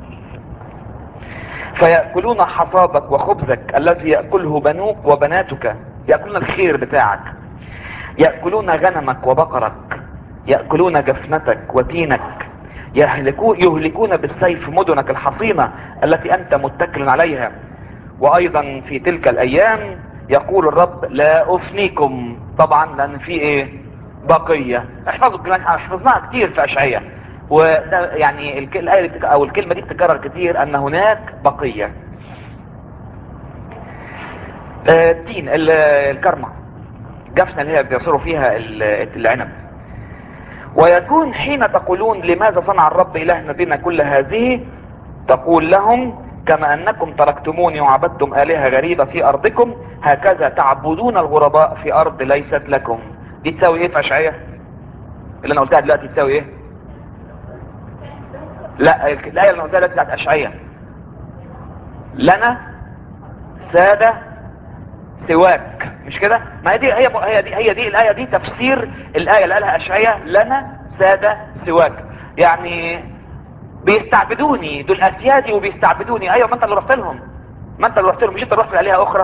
فيأكلون حصادك وخبزك الذي يأكله بنوك وبناتك، يأكلون الخير بتاعك. يأكلون غنمك وبقرك، يأكلون جفنتك وتينك. يهلكون بالسيف مدنك الحصينة التي أنت متكل عليها. وأيضا في تلك الأيام يقول الرب لا أفنيكم. طبعا لأن في إيه؟ بقية. احفظوا الكلام، حفظناها كتير في أشعية، وده يعني الآية دي أو الكلمة دي بتتكرر كتير، أن هناك بقية. التين، الكرمة، جفنة اللي هي بيعصروا فيها العنب. ويكون حين تقولون لماذا صنع الرب إلهنا بنا كل هذه، تقول لهم كما أنكم تركتموني وعبدتم آلهة غريبة في أرضكم، هكذا تعبدون الغرباء في أرض ليست لكم. دي تساوي إيه في أشعية؟ اللي أنا قلتها دلوقتي تساوي إيه؟ لا، الآية اللي أنا قلتها دلوقتي بتاعت أشعية، لنا سادة سواك، مش كده؟ ما هي دي هي دي الآية دي تفسير الآية اللي قالها أشعية، لنا سادة سواك. يعني بيستعبدوني، دول اسيادي وبيستعبدوني. ايوه، ما انت اللي رحت لهم، ما انت اللي رحت لهم، مش انت اللي رحت لآلهة اخرى.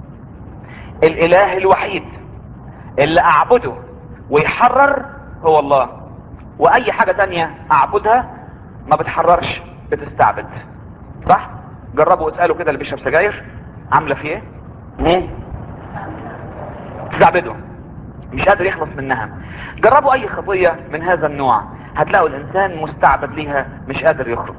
الاله الوحيد اللي اعبده ويحرر هو الله، واي حاجة تانية اعبدها ما بتحررش، بتستعبد. صح؟ جربوا اسألوا كده اللي بيشرب سجاير عاملة فيه ايه؟ تستعبده، مش قادر يخلص منها. جربوا اي خطية من هذا النوع، هتلاقوا الانسان مستعبد ليها مش قادر يخرج.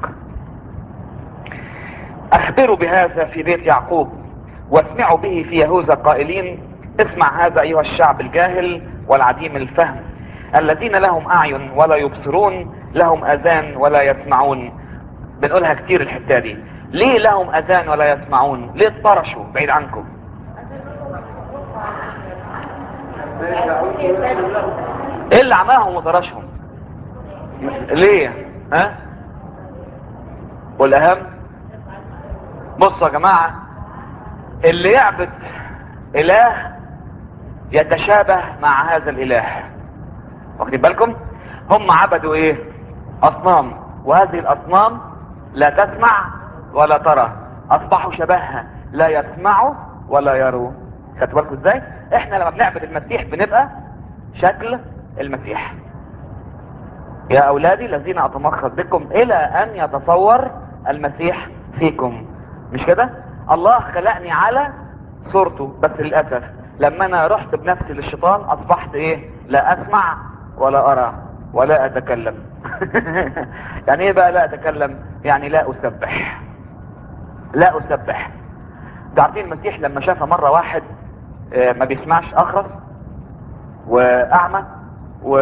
اخبروا بهذا في بيت يعقوب، واسمعوا به في يهوذا قائلين اسمع هذا ايها الشعب الجاهل والعديم الفهم، الذين لهم اعين ولا يبصرون، لهم اذان ولا يسمعون. بنقولها كتير الحتة دي. ليه لهم اذان ولا يسمعون؟ ليه اطرشوا بعيد عنكم؟ ايه اللي عماهم وطرشهم؟ ليه؟ والاهم، بصوا يا جماعة، اللي يعبد اله يتشابه مع هذا الاله. واخدين بالكم؟ هم عبدوا ايه؟ اصنام، وهذه الاصنام لا تسمع ولا ترى، اصبحوا شبهها، لا يسمعوا ولا يروا. خدتوا بالكم ازاي؟ احنا لما بنعبد المسيح بنبقى شكل المسيح. يا اولادي الذين اتمخض بكم الى ان يتصور المسيح فيكم. مش كده؟ الله خلقني على صورته، بس للاسف لما انا رحت بنفسي للشيطان اصبحت ايه؟ لا اسمع ولا ارى ولا اتكلم. يعني ايه بقى لا اتكلم؟ يعني لا اسبح، لا اسبح. ده عارفين المسيح لما شاف مرة واحد ما بيسمعش، اخرس، واعمى و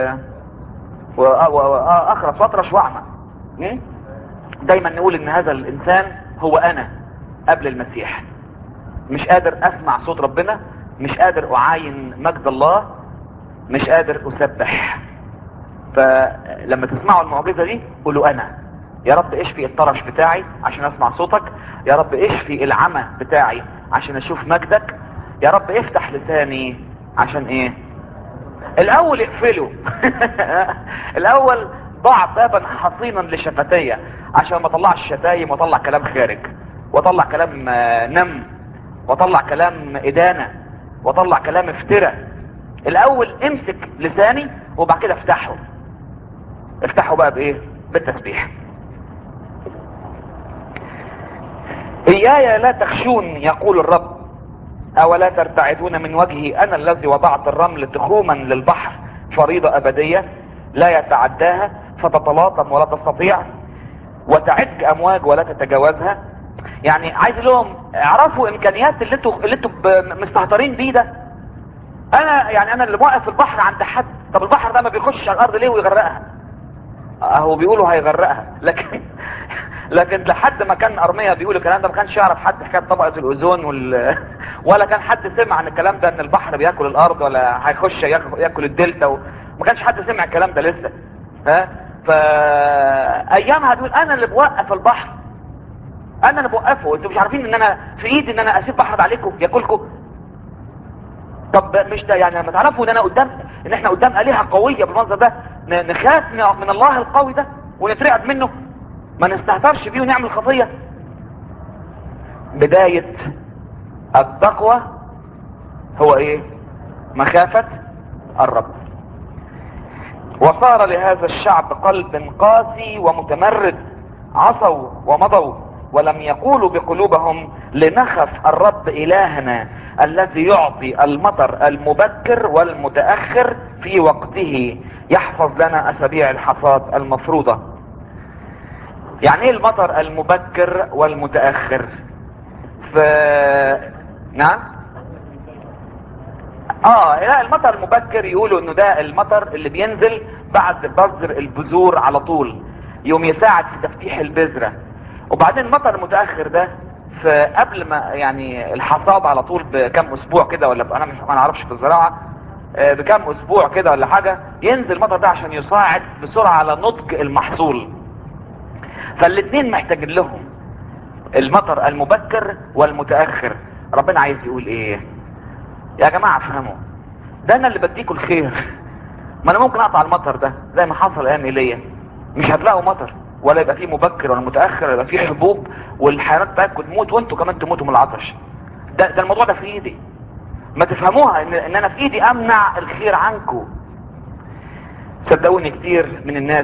واخرس واطرش واعمى. دايما نقول ان هذا الانسان هو انا قبل المسيح، مش قادر اسمع صوت ربنا، مش قادر اعاين مجد الله، مش قادر اسبح. فلما تسمعوا المعجزة دي قولوا انا يا رب اشفي الطرش بتاعي عشان اسمع صوتك، يا رب اشفي العمى بتاعي عشان اشوف مجدك، يا رب افتح لساني عشان ايه؟ الاول اقفله. الاول ضع بابا حصينا لشفتي عشان ما اطلعش شتايم واطلع كلام خارج، واطلع كلام نم، واطلع كلام ادانة، واطلع كلام افتراء. الاول امسك لساني وبعد كده افتحه. افتحه بقى بايه؟ بالتسبيح. اياي لا تخشون يقول الرب، اولا ترتعدون من وجهي، انا الذي وضعت الرمل تخوما للبحر، فريضة ابدية لا يتعداها فتتلاطم ولا تستطيع، وتعج امواج ولا تتجاوزها. يعني عايز لهم اعرفوا امكانيات اللي انتوا مستهترين بيه ده. انا اللي موقف البحر عند حد. طب البحر ده ما بيخش على الارض ليه ويغرقها؟ اهو بيقولوا هيغرقها، لكن لحد ما كان ارميا بيقول الكلام ده ما كانش يعرف حد حكايه طبقه الاوزون ولا كان حد سمع عن الكلام ده ان البحر بياكل الارض ولا هيخش ياكل الدلتا ما كانش حد سمع الكلام ده لسه. ها ايامها بيقول انا اللي بوقف البحر، انا اللي بوقفه. انتوا مش عارفين ان انا في ايدي ان انا اسيب بحر عليكم ياكلكم؟ طب مش ده يعني لما تعرفوا ان احنا قدام آلهة قوية بالمنظر ده نخاف من الله القوي ده ونترعب منه، ما نستهترش بيه ونعمل خطية؟ بداية التقوى هو ايه؟ مخافة الرب. وصار لهذا الشعب قلب قاسي ومتمرد، عصوا ومضوا ولم يقولوا بقلوبهم لنخف الرب إلهنا الذي يعطي المطر المبكر والمتأخر في وقته، يحفظ لنا أسابيع الحصاد المفروضة. يعني ايه المطر المبكر والمتأخر؟ ف نعم. لا، المطر المبكر يقولوا انه ده المطر اللي بينزل بعد بذر البذور على طول، يوم يساعد في تفتيح البذرة. وبعدين المطر المتأخر ده قبل ما يعني الحصاد على طول بكم اسبوع كده، ولا انا مش ما اعرفش في الزراعة، بكم اسبوع كده ولا حاجة ينزل المطر ده عشان يساعد بسرعة على نضج المحصول. فالاتنين محتاجين لهم، المطر المبكر والمتأخر. ربنا عايز يقول ايه يا جماعة؟ افهموا، ده انا اللي بديكوا الخير. ما انا ممكن اقطع المطر ده زي ما حصل ايام ايليا، مش هتلاقوا مطر ولا يبقى فيه مبكر ولا متأخر، ولا يبقى فيه حبوب والحيوانات بتاعتكم تموت وانتوا كمان تموتوا من العطش. ده الموضوع ده في ايدي. ما تفهموها ان انا في ايدي امنع الخير عنكم. صدقوني كتير من الناس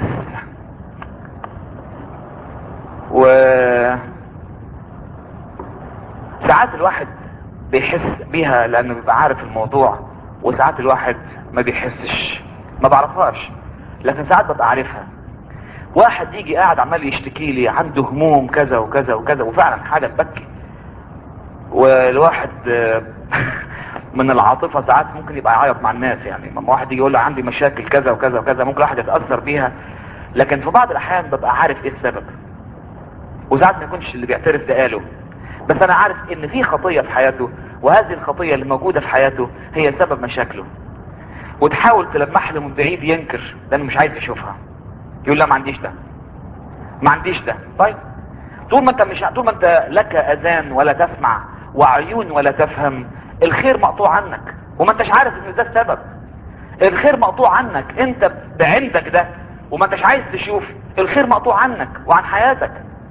ساعات الواحد بيحس بيها لانه بيبقى عارف الموضوع، وساعات الواحد ما بيحسش، ما بعرفهاش، لكن ساعات ببقى عارفها. واحد يجي قاعد عمال يشتكي لي عنده هموم كذا وكذا وكذا، وفعلا حاجة تبكي. والواحد من العاطفة ساعات ممكن يبقى يعيط مع الناس. يعني لما واحد يجي يقول له عندي مشاكل كذا وكذا وكذا ممكن الواحد يتأثر بيها، لكن في بعض الاحيان ببقى عارف ايه السبب. وساعات ما يكونش اللي بيعترف ده قاله، بس انا عارف ان في خطية في حياته، وهذه الخطية اللي موجودة في حياته هي سبب مشاكله. وتحاول تلمح له من بعيد ينكر لانه مش عايز يشوفها، يقول لا ما عنديش ده، ما عنديش ده. طيب طول ما انت لك اذان ولا تسمع وعيون ولا تفهم، الخير مقطوع عنك وما انتش عارف ان ده السبب. الخير مقطوع عنك انت بعندك ده وما انتش عايز تشوف. الخير مقطوع عنك وعن حياتك.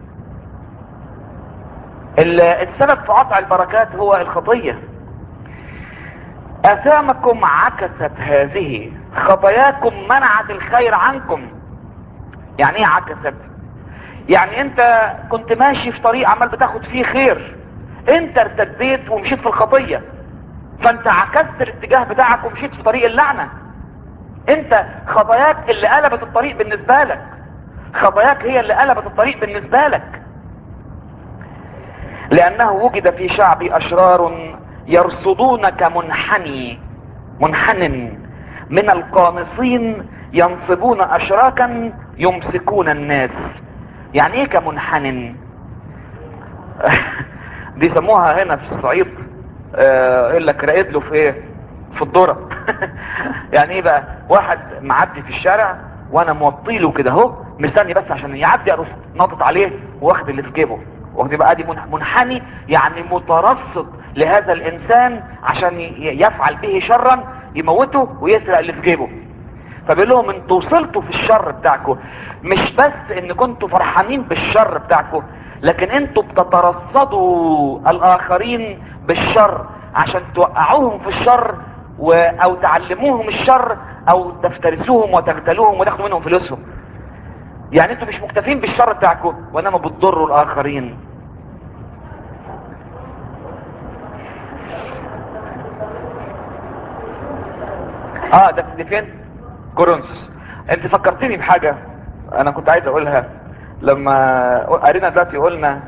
السبب في قطع البركات هو الخطية. اثامكم عكست هذه، خطاياكم منعت الخير عنكم. يعني ايه عكست؟ يعني انت كنت ماشي في طريق عمال بتاخد فيه خير، انت ارتديت ومشيت في الخطية، فانت عكست الاتجاه بتاعك ومشيت في طريق اللعنة. انت خطاياك اللي قلبت الطريق بالنسبة لك، خطاياك هي اللي قلبت الطريق بالنسبة لك. لانه وجد في شعبي اشرار يرصدونك منحني. منحن من القانصين ينصبون اشراكا يمسكون الناس. يعني ايه كمنحن؟ دي سموها هنا في الصعيد يقول لك راقد له في ايه، في الذره. يعني ايه بقى؟ واحد معدي في الشارع وانا موطي له كده اهو، مستني بس عشان يعدي اروح ناطط عليه واخد اللي في جيبه. واخد بقى؟ دي منحني، يعني مترصد لهذا الانسان عشان يفعل به شرا، يموته ويسرق اللي في جيبه. فبيقول لهم انتوا وصلتوا في الشر بتاعكم، مش بس ان كنتوا فرحانين بالشر بتاعكم، لكن انتوا بتترصدوا الاخرين بالشر عشان توقعوهم في الشر او تعلموهم الشر او تفترسوهم وتغتالوهم وتاخدوا منهم فلوسهم. يعني انتوا مش مكتفين بالشر بتاعكم وانما بتضروا الاخرين. ده فين؟ كورنثوس. انت فكرتني بحاجة انا كنت عايز اقولها. لما قرينا دلوقتي قلنا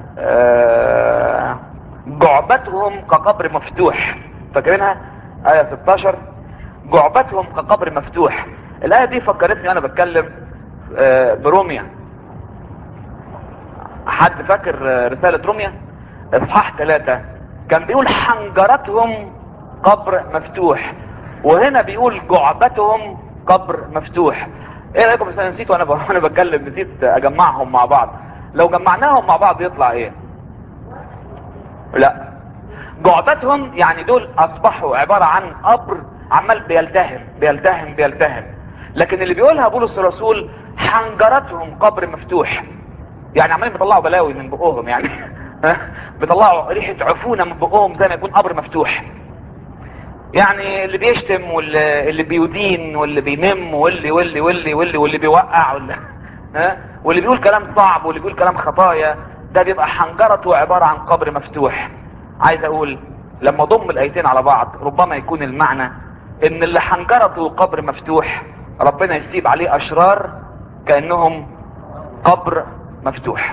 جعبتهم كقبر مفتوح، فاكرينها؟ آية 16، جعبتهم كقبر مفتوح. الآية دي فكرتني وانا بتكلم بروميا. حد فاكر رسالة روميا اصحاح 3؟ كان بيقول حنجرتهم قبر مفتوح، وهنا بيقول جعبتهم قبر مفتوح. ايه رايكم؟ بس انا نسيت وانا بتكلم، نسيت اجمعهم مع بعض. لو جمعناهم مع بعض يطلع ايه؟ لا، جعبتهم يعني دول اصبحوا عبارة عن قبر عمال بيلتهم بيلتهم بيلتهم. لكن اللي بيقولها بولس الرسول حنجرتهم قبر مفتوح، يعني عمالين بيطلعوا بلاوي من بقهم يعني. بيطلعوا ريحة عفونة من بقهم زي ما يكون قبر مفتوح. يعني اللي بيشتم واللي بيدين واللي بينم واللي بيوقع واللي بيقول كلام صعب واللي بيقول كلام خطايا، ده بيبقى حنجرته عبارة عن قبر مفتوح. عايز اقول لما ضم الايتين على بعض ربما يكون المعنى ان اللي حنجرته قبر مفتوح ربنا يسيب عليه اشرار كأنهم قبر مفتوح.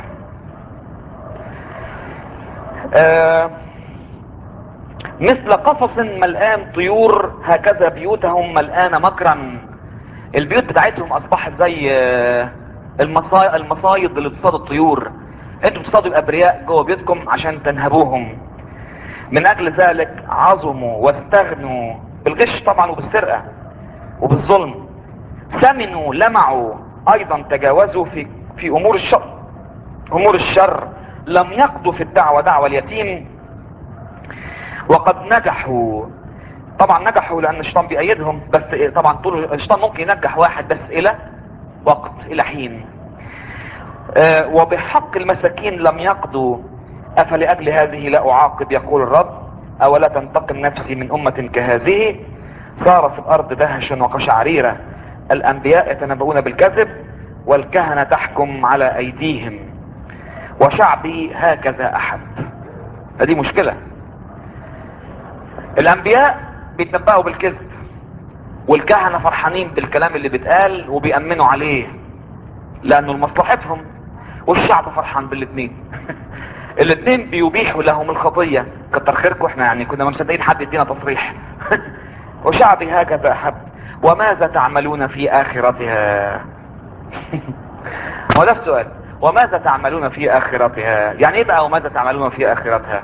آه مثل قفص ملآن طيور هكذا بيوتهم ملآنة مكرا. البيوت بتاعتهم اصبحت زي المصايد اللي بتصطاد الطيور. انتوا بتصطادوا الابرياء جوه بيوتكم عشان تنهبوهم. من اجل ذلك عظموا واستغنوا بالغش طبعا وبالسرقة وبالظلم. ثمنوا لمعوا ايضا تجاوزوا في امور الشر. لم يقضوا في الدعوة دعوة اليتيم وقد نجحوا. طبعا نجحوا لان الشيطان بيأيدهم، بس طبعا طول الشيطان ممكن ينجح واحد بس الى وقت، الى حين. وبحق المساكين لم يقضوا. افلأجل هذه لا اعاقب يقول الرب، اولا تنتقم نفسي من امة كهذه؟ صار في الارض دهشا وقشعريرة، الانبياء يتنبؤون بالكذب والكهنة تحكم على ايديهم، وشعبي هكذا احد. هذه مشكلة. الانبياء بيتنبأوا بالكذب والكهنة فرحانين بالكلام اللي بيتقال وبيأمنوا عليه لانه لمصلحتهم، والشعب فرحان بالاثنين. الاثنين بيبيحوا لهم الخطية. كتر خيركم، احنا يعني كنا مصدقين حد يدينا تصريح. وشعبي هكذا احب. وماذا تعملون في اخرتها؟ هو ده السؤال. وماذا تعملون في اخرتها؟ يعني ايه بقى وماذا تعملون في اخرتها؟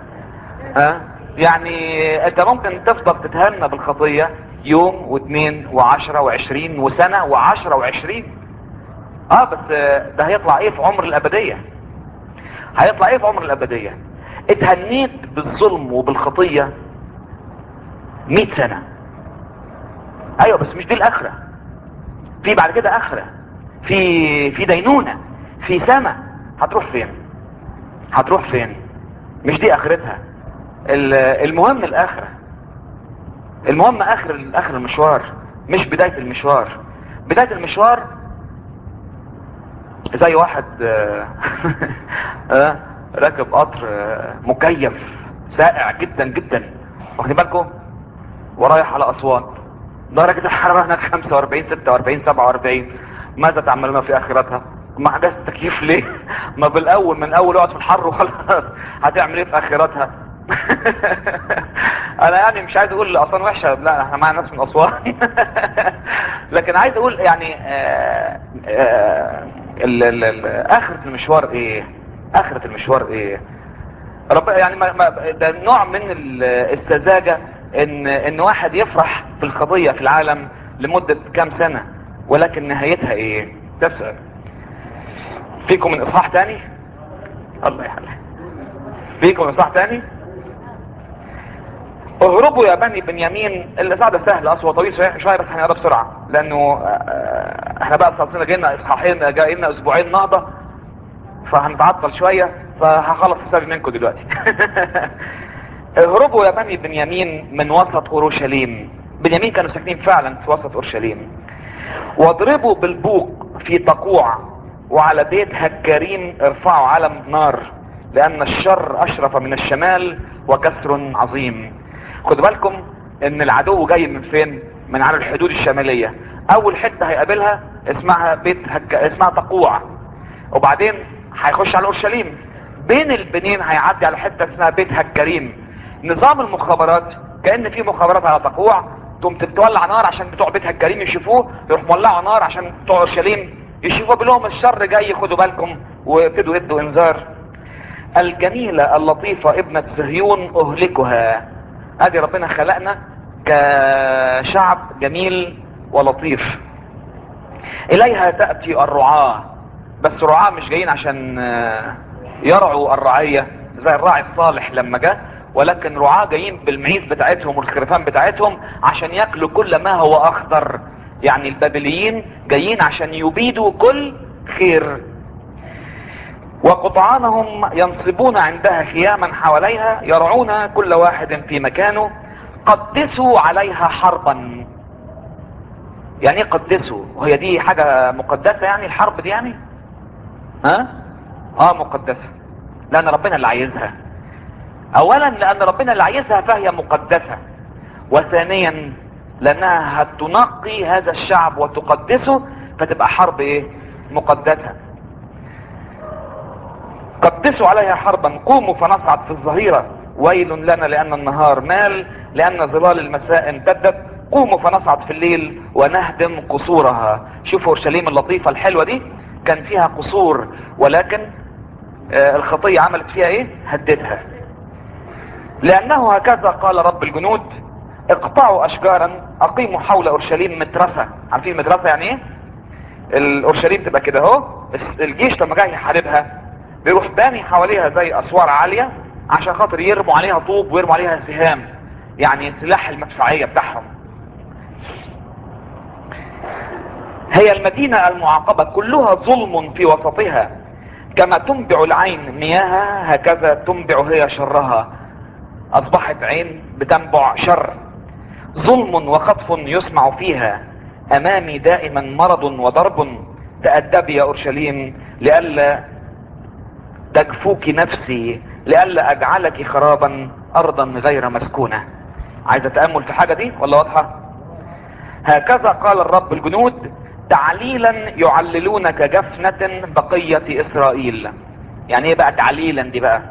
يعني انت ممكن تفضل تتهنى بالخطية يوم واثنين وعشرة وعشرين وسنة وعشرة وعشرين، بس ده هيطلع ايه في عمر الابدية؟ هيطلع ايه في عمر الابدية؟ اتهنيت بالظلم وبالخطية 100 سنة. ايوه بس مش دي الاخرة. في بعد كده اخرة، في دينونة، في سماء. هتروح فين؟ هتروح فين؟ مش دي اخرتها. المهم الاخرة. المهم اخر المشوار، مش بداية المشوار. بداية المشوار زي واحد راكب قطر مكيف سائع جدا جدا، واخدين بالكم، ورايح على اسوان. درجة الحرارة هناك 45 46 47. ماذا تعملون في اخرتها؟ ما حدث التكييف ليه؟ ما بالاول من الاول اقعد في الحر وخلاص. هتعمل ايه في اخرتها؟ انا يعني مش عايز اقول اسوان وحشه، لا احنا معنا ناس من اسوان. لكن عايز اقول يعني اخرة المشوار ايه؟ اخرة المشوار ايه؟ رب يعني ده نوع من السذاجة ان واحد يفرح في القضية في العالم لمدة كام سنة، ولكن نهايتها ايه؟ تسأل. فيكم من اصحاح تاني؟ الله يحلل. فيكم من اصحاح تاني؟ اهربوا يا بني بنيامين. الاصحاح ده سهل اصلا طويل شويه، بس هنقرا بسرعه لانه احنا بقى صلصنا جاينا اصحاحين، جاينا اسبوعين نهضه، فهنتعطل شويه، فهخلص حسابي منكم دلوقتي. اهربوا يا بني بنيامين من وسط اورشليم. بنيامين كانوا ساكنين فعلا في وسط اورشليم. واضربوا بالبوق في تقوع، وعلى بيت هكاريم ارفعوا علم نار، لان الشر اشرف من الشمال وكسر عظيم. خدوا بالكم ان العدو جاي من فين؟ من على الحدود الشمالية. اول حتة هيقابلها اسمها اسمها تقوع، وبعدين هيخش على اورشليم. بين البنين هيعدي على حتة اسمها بيت هكاريم. نظام المخابرات كأن في مخابرات على تقوع، تقوم تولع نار عشان بتوع بيت هكاريم يشوفوه، يروح مولعوا نار عشان بتوع اورشليم يشوفوا، بلهم الشر جاي، خدوا بالكم، وابتدوا يدوا انذار. الجميلة اللطيفة ابنة صهيون اهلكها. ادي ربنا خلقنا كشعب جميل ولطيف. اليها تأتي الرعاة، بس رعاة مش جايين عشان يرعوا الرعية زي الراعي الصالح لما جاء، ولكن رعاة جايين بالمعيز بتاعتهم والخرفان بتاعتهم عشان ياكلوا كل ما هو اخضر. يعني البابليين جايين عشان يبيدوا كل خير. وقطعانهم ينصبون عندها خياما حواليها، يرعون كل واحد في مكانه. قدسوا عليها حربا. يعني ايه قدسوا؟ وهي دي حاجة مقدسة يعني الحرب دي يعني؟ ها؟ مقدسة، لان ربنا اللي عايزها. اولا لان ربنا اللي عايزها فهي مقدسة، وثانيا لانها هتنقي هذا الشعب وتقدسه، فتبقى حرب ايه؟ مقدسة. قدسوا عليها حربا، قوموا فنصعد في الظهيرة، ويل لنا لان النهار مال، لان ظلال المساء امتدت. قوموا فنصعد في الليل ونهدم قصورها. شوفوا اورشليم اللطيفة الحلوة دي كان فيها قصور، ولكن الخطية عملت فيها ايه؟ هدتها. لانه هكذا قال رب الجنود، اقطعوا اشجارا، اقيموا حول اورشليم مترسة. عارفين مترسة يعني ايه؟ الاورشليم تبقى كده اهو، الجيش لما جاي يحاربها بيروح باني حواليها زي اسوار عالية عشان خاطر يرموا عليها طوب ويرموا عليها سهام، يعني سلاح المدفعية بتاعهم. هي المدينة المعاقبة كلها ظلم في وسطها، كما تنبع العين مياهها هكذا تنبع هي شرها. اصبحت عين بتنبع شر. ظلم وخطف يسمع فيها، امامي دائما مرض وضرب. تأدبي يا اورشليم لئلا تجفوك نفسي، لئلا اجعلك خرابا ارضا غير مسكونة. عايزة تأمل في حاجة دي ولا واضحة؟ هكذا قال الرب الجنود، تعليلا يعللون كجفنة بقية اسرائيل. يعني ايه بقى تعليلا دي بقى؟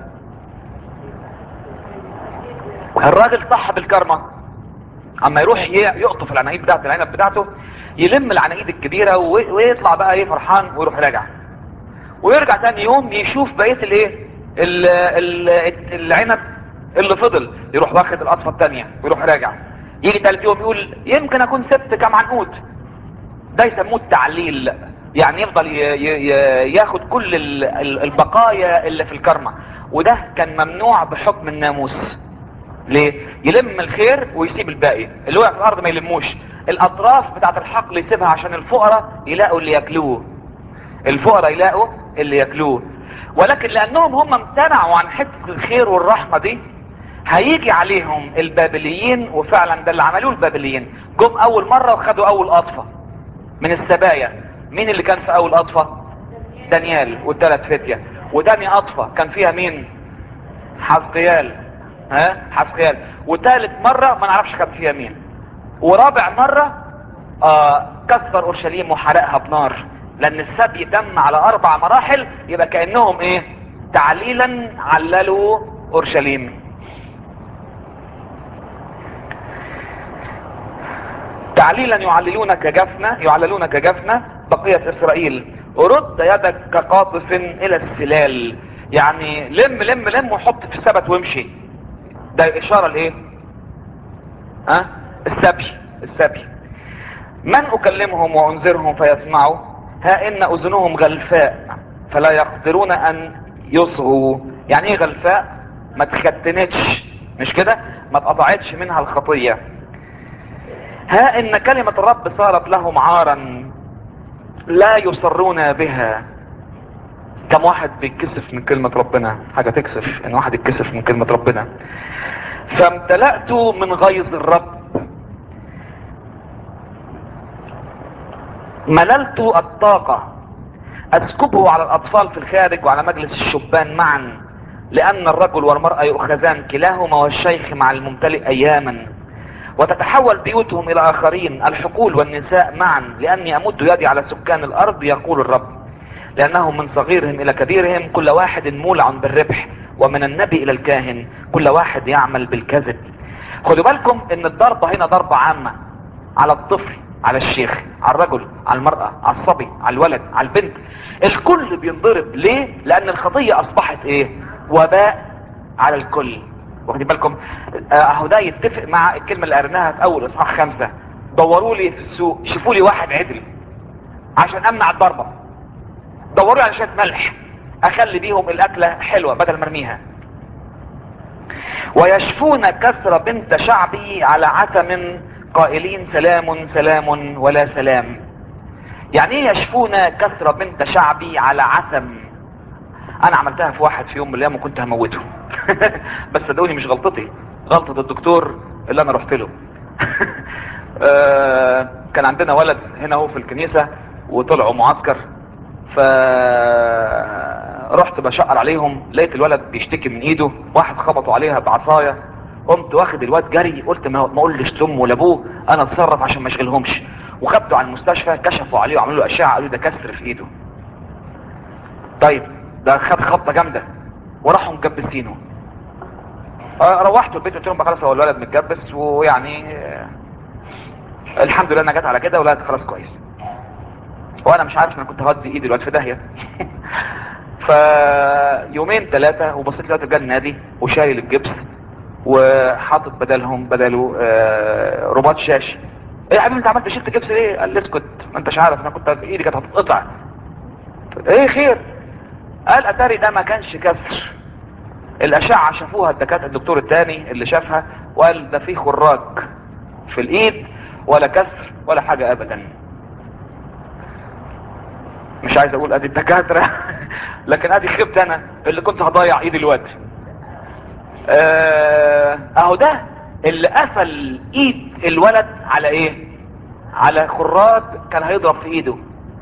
الراجل صاحب الكرمة اما يروح يقطف العناقيد بتاعت العنب بتاعته، يلم العناقيد الكبيرة ويطلع بقى ايه فرحان، ويروح راجع، ويرجع تاني يوم يشوف بقية الايه العنب اللي فضل، يروح واخد القطفة التانية ويروح راجع. يجي تالت يوم يقول يمكن اكون سبت كام عنقود. ده يسموه التعليل، يعني يفضل ياخد كل البقايا اللي في الكرمة. وده كان ممنوع بحكم الناموس. ليه؟ يلم الخير ويسيب الباقي، اللي وقع في الارض ما يلموش. الاطراف بتاعت الحقل يسيبها عشان الفقراء يلاقوا اللي ياكلوه، الفقراء يلاقوا اللي ياكلوه. ولكن لانهم هم امتنعوا عن حته الخير والرحمه دي، هيجي عليهم البابليين، وفعلا ده اللي عملوه البابليين. جم اول مره وخدوا اول قطفه من السبايا. مين اللي كان في اول قطفه؟ دانيال والثلاث فتية. وتاني قطفه كان فيها مين؟ حزقيال. حزقيال. وثالث مرة ما نعرفش كان فيها مين. ورابع مرة كسر اورشليم وحرقها بنار، لان السبي تم على 4 مراحل. يبقى كأنهم ايه؟ تعليلا عللوا اورشليم. تعليلا يعللون كجفنة بقية اسرائيل. رد يدك كقاطف الى السلال، يعني لم لم لم وحط في السبت وامشي. ده اشارة لايه؟ السبي. من اكلمهم وانذرهم فيسمعوا، ها ان اذنهم غلفاء فلا يقدرون ان يصغوا. يعني ايه غلفاء؟ ما تختنتش، مش كده؟ ما اتقطعتش منها الخطية. ها ان كلمة الرب صارت لهم عارا لا يصرون بها. كم واحد بيتكسف من كلمة ربنا؟ حاجة تكسف ان واحد يتكسف من كلمة ربنا. فامتلأت من غيظ الرب، مللت الطاقة، اسكبه على الاطفال في الخارج وعلى مجلس الشبان معا، لان الرجل والمرأة يؤخذان كلاهما والشيخ مع الممتلئ اياما، وتتحول بيوتهم الى اخرين، الحقول والنساء معا، لاني امد يدي على سكان الارض يقول الرب، لانهم من صغيرهم الى كبيرهم كل واحد مولع بالربح، ومن النبي الى الكاهن كل واحد يعمل بالكذب. خدوا بالكم ان الضربة هنا ضربة عامة على الطفل، على الشيخ، على الرجل، على المرأة، على الصبي، على الولد، على البنت. الكل بينضرب. ليه؟ لان الخطية اصبحت ايه؟ وباء على الكل. واخدين بالكم؟ اهو ده يتفق مع الكلمة اللي قرناها في اول اصحاح 5. دوروا لي في السوق، شوفوا لي واحد عدل عشان امنع الضربة. دوروا لي على شوية ملح اخلي بيهم الاكلة حلوة بدل ما ارميها. ويشفون كسر بنت شعبي على عتم، قائلين سلام سلام ولا سلام. يعني ايه يشفون كسر بنت شعبي على عتم؟ انا عملتها في واحد في يوم من الايام وكنت هموته. بس صدقوني مش غلطتي، غلطة الدكتور اللي انا رحت له. كان عندنا ولد هنا هو في الكنيسة وطلعوا معسكر، فرحت بشقر عليهم، لقيت الولد بيشتكي من ايده، واحد خبطوا عليها بعصاية. قمت واخد الواد جري، قلت ما اقولش لامه ولا ابوه، انا اتصرف عشان ما اشغلهمش. وخدته على المستشفى، كشفوا عليه وعملوا له اشعه، قالوا ده كسر في ايده. طيب ده خد خبطه جامده وراحوا مجبسينه. روحت البيت قلت لهم بقى خلاص هو الولد متجبس، ويعني الحمد لله انا جت على كده، والولد خلاص كويس. وانا مش عارف انا كنت هودي ايدي الواد في داهيه. فيومين 3 وبصيت لقيت جه النادي وشايل الجبس وحاطط بداله رباط شاش. ايه يا حبيبي انت عملت شلت جبس ليه؟ قال لي اسكت، ما انتش عارف انا كنت ايدي كانت هتتقطع. ايه خير؟ قال اتاري ده ما كانش كسر. الاشعه شافوها الدكاتره، الدكتور التاني اللي شافها وقال ده في خراج في الايد، ولا كسر ولا حاجه ابدا. مش عايز اقول ادي الدكاتره. لكن ادي خبت انا اللي كنت هضيع ايدي الواد. اهو ده اللي قفل ايد الولد على ايه؟ على خراج كان هيضرب في ايده.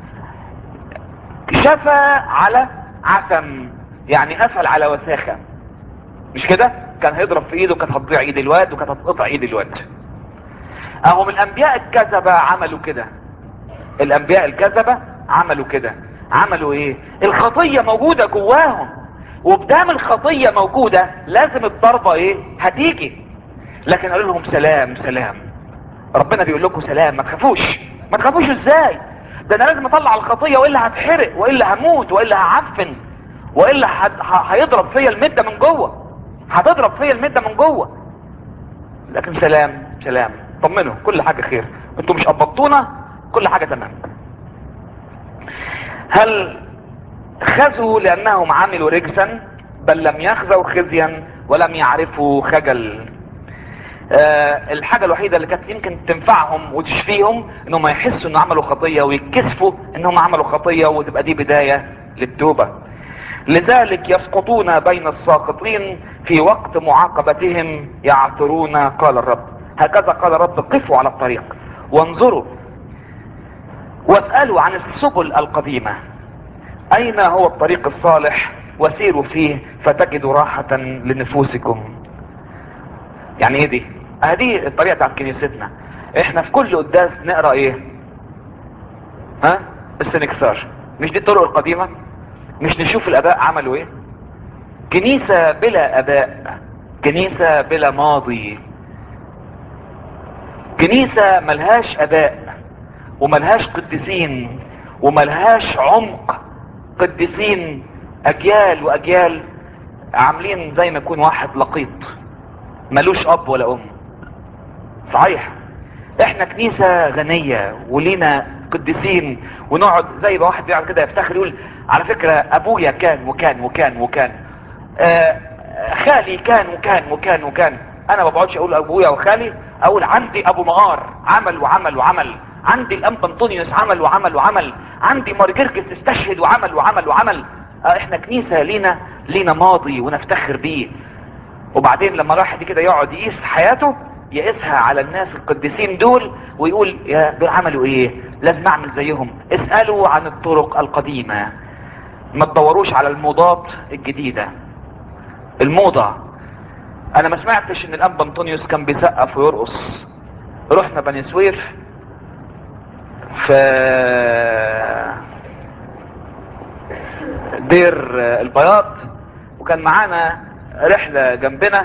شفى على عتم، يعني قفل على وساخة، مش كده؟ كان هيضرب في ايده، كانت هتضيع ايد الواد وكانت هتقطع ايد الواد. اهو من الانبياء الكذبة عملوا كده. الانبياء الكذبة عملوا كده. عملوا ايه؟ الخطية موجودة جواهم، وبدام الخطية موجودة لازم الضربة ايه؟ هتيجي. لكن قالوا لهم سلام سلام. ربنا بيقول لكم سلام، ما تخافوش. ما تخافوش ازاي؟ ده انا لازم اطلع الخطية والا هتحرق والا هموت والا هعفن والا هيضرب فيا المدة من جوه، هتضرب فيا المدة من جوه. لكن سلام سلام، طمنوا كل حاجة خير، انتوا مش قبضتونا، كل حاجة تمام. هل خزوا لانهم عملوا رجسا؟ بل لم يخزوا خزيا ولم يعرفوا خجل. الحاجة الوحيدة اللي كانت يمكن تنفعهم وتشفيهم انهم يحسوا انهم عملوا خطية ويتكسفوا انهم عملوا خطية، وتبقى دي بداية للتوبة. لذلك يسقطون بين الساقطين، في وقت معاقبتهم يعثرون، قال الرب. هكذا قال الرب، قفوا على الطريق وانظروا واسألوا عن السبل القديمة، اين هو الطريق الصالح، وسيروا فيه فتجدوا راحة لنفوسكم. يعني ايه دي؟ هذه الطريقة بتاعت كنيستنا. احنا في كل قداس نقرأ ايه؟ السنكسار. مش دي الطرق القديمة؟ مش نشوف الاباء عملوا ايه؟ كنيسة بلا اباء، كنيسة بلا ماضي. كنيسة ملهاش اباء وملهاش قديسين وملهاش عمق قديسين، اجيال واجيال عاملين زي ما يكون واحد لقيط ملوش اب ولا ام. صحيح احنا كنيسة غنية ولينا قديسين، ونقعد زي ما واحد بيقعد كده يفتخر يقول على فكرة ابويا كان وكان وكان وكان، خالي كان وكان وكان وكان. انا ما بقعدش اقول ابويا وخالي، اقول عندي ابو مقار عمل وعمل وعمل، عندي الانبا انطونيوس عمل وعمل وعمل، عندي مارجرجس استشهد وعمل وعمل وعمل. احنا كنيسة لينا ماضي ونفتخر بيه. وبعدين لما الواحد كده يقعد يقيس حياته يقيسها على الناس القديسين دول ويقول يا دول عملوا ايه، لازم اعمل زيهم. اسألوا عن الطرق القديمة، ما تدوروش على الموضات الجديدة. الموضة، انا ما سمعتش ان الانبا انطونيوس كان بيسقف ويرقص. رحنا بني سويف في دير البياض، وكان معانا رحلة جنبنا،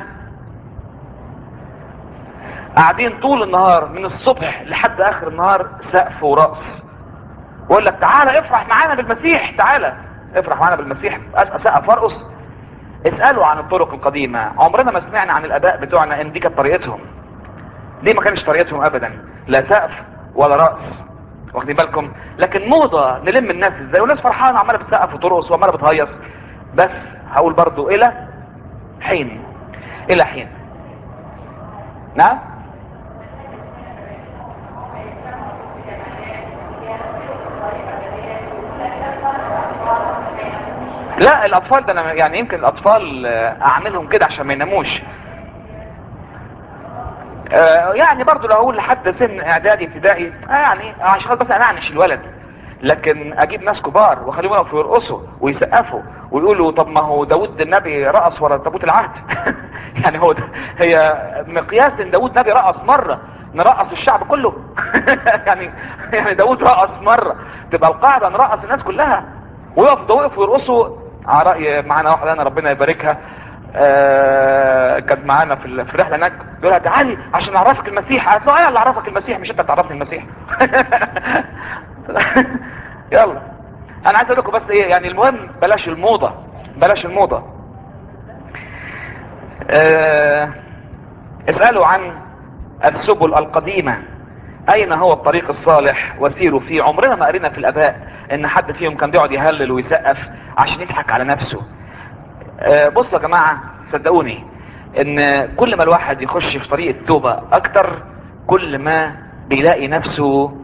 قاعدين طول النهار من الصبح لحد اخر النهار سقف ورقص. بقول لك تعالى افرح معانا بالمسيح، تعالى افرح معانا بالمسيح، سقف وارقص. اسألوا عن الطرق القديمة. عمرنا ما سمعنا عن الاباء بتوعنا ان دي كانت طريقتهم. دي ما كانش طريقتهم ابدا، لا سقف ولا رقص، واخدين بالكم؟ لكن موضة نلم الناس ازاي والناس فرحانة عمالة بتسقف وترقص وعمالة بتهيص. بس هقول برضو الى حين، الى حين. نعم. لا الاطفال ده انا يعني يمكن الاطفال اعملهم كده عشان ما يناموش. يعني برضو لو اقول لحد سن اعدادي ابتدائي يعني عشان بس انعنش الولد. لكن اجيب ناس كبار واخليهم يقفوا يرقصوا ويسقفوا ويقولوا طب ما هو داود النبي رقص ورا تابوت العهد. يعني هو ده هي مقياس ان داود نبي رقص مرة نرقص الشعب كله؟ يعني داود رقص مرة تبقى القاعدة نرقص الناس كلها؟ وقفوا يرقصوا. على رأي معانا واحدة انا ربنا يباركها، كانت معانا في الرحله هناك، بيقول لها تعالي عشان اعرفك المسيح. قالت له انا اللي اعرفك المسيح مش انت تعرفني المسيح. يلا انا عايز اقول لكم بس ايه، يعني المهم بلاش الموضه، بلاش الموضه. اسالوا عن السبل القديمه، اين هو الطريق الصالح وسيروا فيه. عمرنا ما قرينا في الاباء ان حد فيهم كان بيقعد يهلل ويسقف عشان يضحك على نفسه. بصوا يا جماعة صدقوني ان كل ما الواحد يخش في طريق التوبة اكتر كل ما بيلاقي نفسه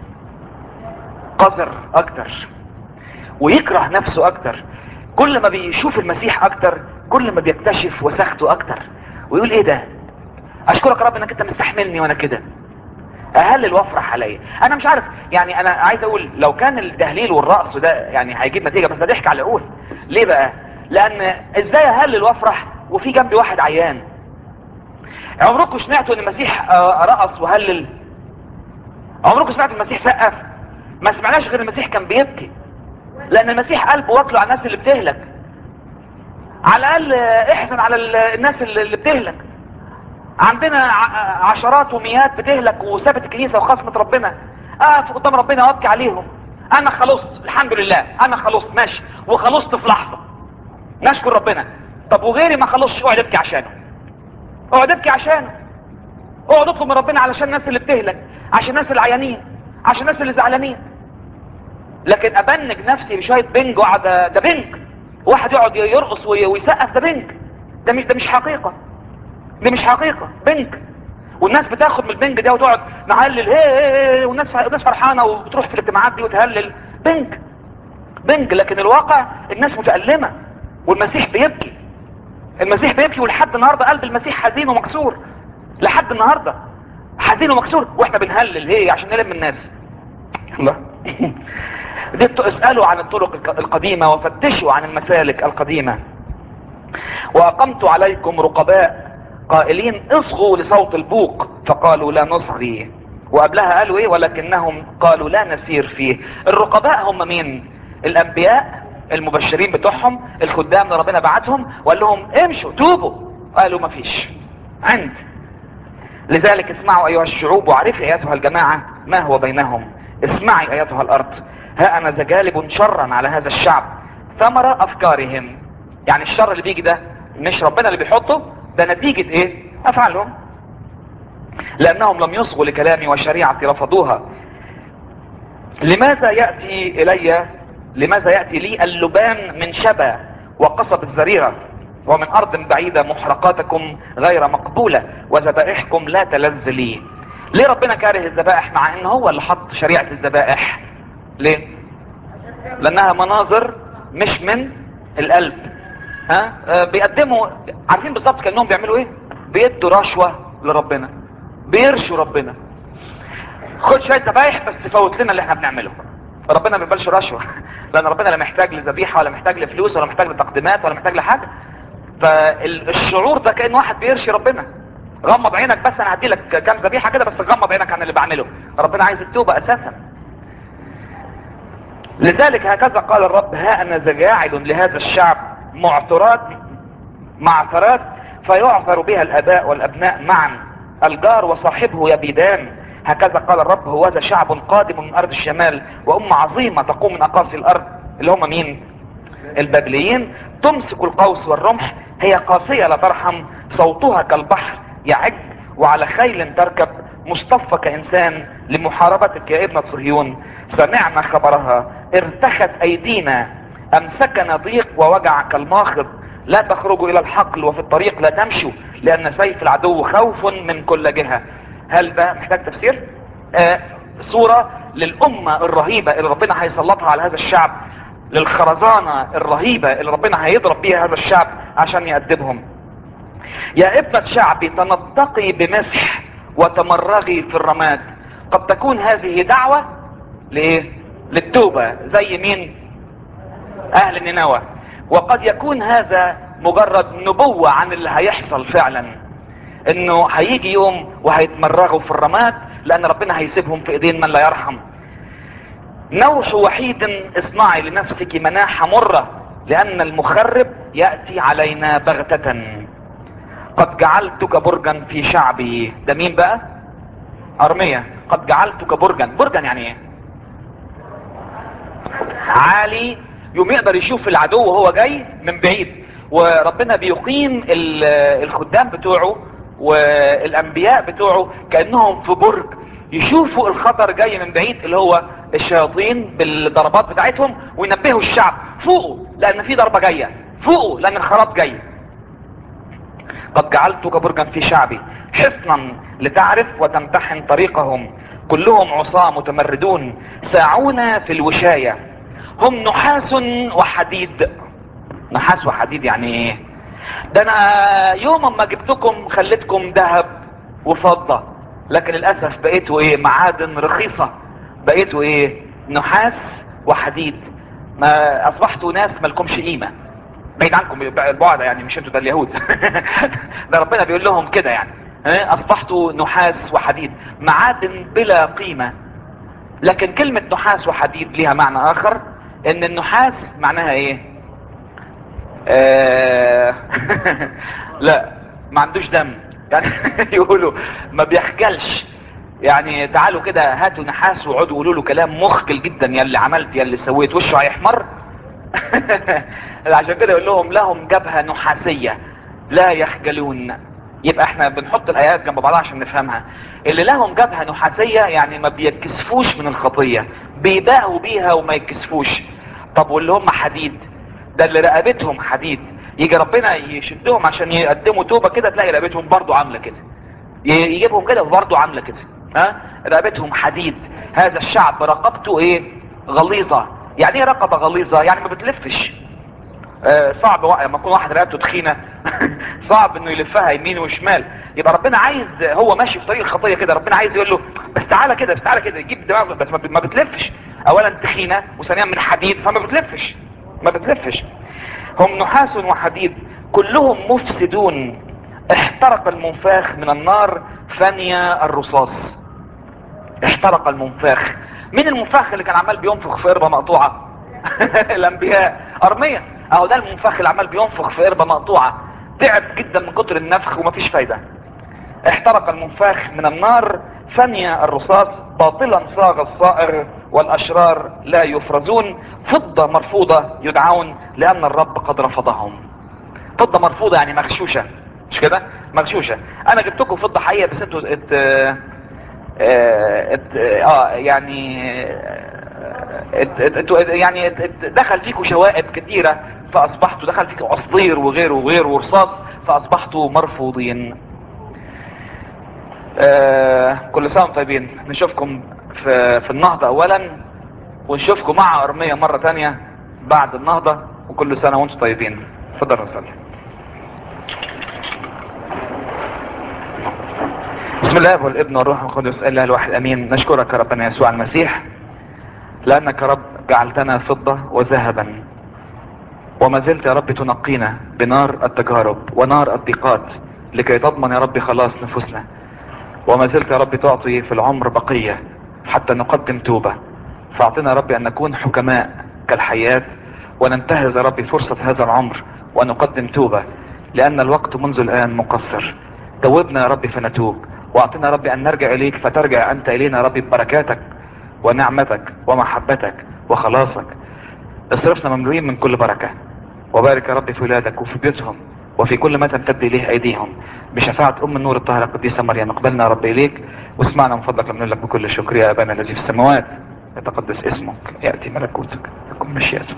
قذر اكتر ويكره نفسه اكتر. كل ما بيشوف المسيح اكتر كل ما بيكتشف وسخته اكتر ويقول ايه ده، اشكرك يا رب انك انت مستحملني وانا كده، اهلل وافرح عليا. انا مش عارف يعني، انا عايز اقول لو كان التهليل والرقص ده يعني هيجيب نتيجة، بس ده ضحك على العقول. ليه بقى؟ لان ازاي اهلل وافرح وفي جنبي واحد عيان؟ عمركم سمعتوا ان المسيح رقص وهلل؟ عمركم سمعتوا المسيح سقف؟ ما سمعناش غير المسيح كان بيبكي، لان المسيح قلبه واكله على الناس اللي بتهلك. على الاقل احزن على الناس اللي بتهلك. عندنا عشرات ومئات بتهلك وسابت الكنيسة وخصمت ربنا، اقف قدام ربنا وابكي عليهم. انا خلصت الحمد لله، انا خلصت ماشي وخلصت في لحظة، نشكر ربنا. طب وغيري ما خلصش، اقعد ابكي عشانه، اقعد ابكي عشانه، اقعد اطلب من ربنا علشان الناس اللي بتهلك، عشان الناس العيانين، عشان الناس اللي زعلانين. لكن ابنج نفسي بشويه بنج وقعد، ده بنج واحد يقعد يرقص ويسقف، ده بنج، ده مش حقيقه، دي مش حقيقه، بنج. والناس بتاخد من البنج ده وتقعد نهلل هي والناس فرحانه وبتروح في الاجتماعات دي وتهلل، بنج بنج. لكن الواقع الناس متألمة والمسيح بيبكي، المسيح بيبكي. ولحد النهارده قلب المسيح حزين ومكسور، لحد النهارده حزين ومكسور، واحنا بنهلل هي عشان نلم الناس. الله. دي اسألوا عن الطرق القديمة وفتشوا عن المسالك القديمة. وأقمت عليكم رقباء قائلين اصغوا لصوت البوق فقالوا لا نصغي. وقبلها قالوا ايه؟ ولكنهم قالوا لا نسير فيه. الرقباء هم مين؟ الانبياء المبشرين بتوعهم، الخدام اللي ربنا بعتهم وقال لهم امشوا توبوا، قالوا ما فيش عند. لذلك اسمعوا ايها الشعوب وعرفي ايتها الجماعة ما هو بينهم. اسمعي ايتها الارض، ها انا ذا جالب شرا على هذا الشعب ثمر افكارهم. يعني الشر اللي بيجي ده مش ربنا اللي بيحطه، ده نتيجة ايه؟ افعالهم. لانهم لم يصغوا لكلامي وشريعتي رفضوها. لماذا يأتي لي اللبان من شبا وقصب الزريرة، ومن ارض بعيدة محرقاتكم غير مقبولة وذبائحكم لا تلذ لي. ليه ربنا كاره الذبائح مع ان هو اللي حط شريعة الذبائح؟ ليه؟ لانها مناظر مش من القلب. ها بيقدموا، عارفين بالظبط كأنهم بيعملوا ايه؟ بيدوا رشوة لربنا، بيرشوا ربنا. خد شوية ذبايح بس فوت لنا اللي احنا بنعمله. ربنا ما بيقبلش رشوة لان ربنا لا محتاج لذبيحة ولا محتاج لفلوس ولا محتاج لتقديمات ولا محتاج لحاجة. فالشعور ده كأن واحد بيرشي ربنا. غمض عينك بس انا هدي لك كام ذبيحة كده، بس غمض عينك عن اللي بعمله. ربنا عايز التوبة اساسا. لذلك هكذا قال الرب، ها انا جاعل لهذا الشعب معثرات فيعثر بها الاباء والابناء معا، الجار وصاحبه يبيدان. هكذا قال الرب، هوذا شعب قادم من ارض الشمال وامة عظيمة تقوم من اقاصي الارض. اللي هم مين؟ البابليين. تمسك القوس والرمح، هي قاسية لا ترحم، صوتها كالبحر يعج، وعلى خيل تركب، مصطفى كإنسان لمحاربتك يا ابنة صهيون. سمعنا خبرها، ارتخت ايدينا، امسكنا ضيق ووجع كالماخض. لا تخرجوا الى الحقل وفي الطريق لا تمشوا، لان سيف العدو خوف من كل جهة. هل ده محتاج تفسير؟ صورة للأمة الرهيبة اللي ربنا هيسلطها على هذا الشعب، للخرزانة الرهيبة اللي ربنا هيضرب بيها هذا الشعب عشان يأدبهم. يا ابنة شعبي تنطقي بمسح وتمرغي في الرماد. قد تكون هذه دعوة لإيه؟ للتوبة زي مين؟ أهل نينوى. وقد يكون هذا مجرد نبوة عن اللي هيحصل فعلا، انه هيجي يوم وهيتمرغوا في الرماد لان ربنا هيسيبهم في ايدين من لا يرحم. نوح وحيد اصنعي لنفسك مناحة مرة، لان المخرب يأتي علينا بغتة. قد جعلتك برجا في شعبي. ده مين بقى؟ ارمية. قد جعلتك برجا. برجا يعني ايه؟ عالي، يوم يقدر يشوف العدو وهو جاي من بعيد. وربنا بيقيم الخدام بتوعه والانبياء بتوعه كأنهم في برج، يشوفوا الخطر جاي من بعيد اللي هو الشياطين بالضربات بتاعتهم، وينبهوا الشعب فوقوا لان في ضربة جاية، فوقوا لان الخراب جاي. قد جعلتك برجا في شعبي، حصنا لتعرف وتمتحن طريقهم. كلهم عصاة متمردون، ساعون في الوشاية، هم نحاس وحديد. نحاس وحديد يعني ايه؟ ده انا يوم ما جبتكم خليتكم ذهب وفضة، لكن للأسف بقيتوا ايه؟ معادن رخيصة. بقيتوا ايه؟ نحاس وحديد. ما اصبحتوا ناس مالكمش قيمة. بعيد عنكم البعد يعني، مش انتوا ده اليهود. ده ربنا بيقول لهم كده يعني، اصبحتوا نحاس وحديد، معادن بلا قيمة. لكن كلمة نحاس وحديد ليها معنى اخر، ان النحاس معناها ايه؟ لا، ما عندوش دم يعني. يقولوا ما بيخجلش يعني. تعالوا كده هاتوا نحاس وقعدوا قولوا له كلام مخجل جدا، يا اللي عملت يا اللي سويت، وشه هيحمر. عشان كده يقول لهم لهم جبهة نحاسية لا يخجلون. يبقى احنا بنحط الايات جنب بعضها عشان نفهمها. اللي لهم جبهة نحاسية يعني ما بيتكسفوش من الخطية، بيباهوا بيها وما يتكسفوش. طب واللي هم حديد؟ ده اللي رقبتهم حديد، يجي ربنا يشدهم عشان يقدموا توبة كده، تلاقي رقبتهم برضو عاملة كده، يجيبهم كده برضو عاملة كده. ها، رقبتهم حديد. هذا الشعب رقبته ايه؟ غليظة. يعني ايه رقبة غليظة؟ يعني ما بتلفش. صعب لما يكون واحد رقبته تخينة صعب انه يلفها يمين وشمال. يبقى ربنا عايز، هو ماشي في طريق الخطية كده، ربنا عايز يقول له بس تعالى كده، بس تعالى كده، يجيب دماغه بس ما بتلفش. اولا تخينة، وثانيا من حديد، فما بتلفش، ما بتلفش. هم نحاس وحديد، كلهم مفسدون. احترق المنفاخ من النار، فني الرصاص. احترق المنفاخ. مين المنفاخ اللي كان عمال بينفخ في قربة مقطوعة؟ الانبياء. ارمية اهو ده المنفاخ اللي عمال بينفخ في قربة مقطوعة. تعب جدا من كتر النفخ ومفيش فايدة. احترق المنفاخ من النار، فني الرصاص، باطلا صاغ الصائر، والاشرار لا يفرزون. فضة مرفوضة يدعون لان الرب قد رفضهم. فضة مرفوضة يعني مغشوشة، مش كده؟ مغشوشة. انا جبت لكم فضة حقيقة بس انتوا يعني دخل فيكم شوائب كثيرة، فاصبحتوا دخل فيكم عصدير وغيره وغيره ورصاص، فاصبحتوا مرفوضين. كل سنة وانتم طيبين. نشوفكم في النهضة اولا، ونشوفكم مع ارمية مرة تانية بعد النهضة، وكل سنة وانتم طيبين. اتفضل نصلي. بسم الله والابن والروح القدس اله الواحد امين. نشكرك يا ربنا يسوع المسيح، لانك يا رب جعلتنا فضة وذهبا، وما زلت يا رب تنقينا بنار التجارب ونار الضيقات لكي تضمن يا رب خلاص نفوسنا. وما زلت يا رب تعطي في العمر بقية حتى نقدم توبة. فاعطنا يا رب ان نكون حكماء كالحياة، وننتهز يا رب فرصة هذا العمر ونقدم توبة، لان الوقت منذ الان مقصر. توبنا يا رب فنتوب، واعطنا يا رب ان نرجع اليك فترجع انت الينا يا رب ببركاتك ونعمتك ومحبتك وخلاصك. اصرفنا مملوئين من كل بركة، وبارك يا رب في ولادك وفي بيوتهم وفي كل ما تمتد اليه ايديهم، بشفاعة ام النور الطاهرة القديسة مريم. اقبلنا يا رب اليك، واسمعنا من فضلك لمن لك بكل شكر. يا ابانا الذي في السماوات، يتقدس اسمك، يأتي ملكوتك، يكن مشيئتك.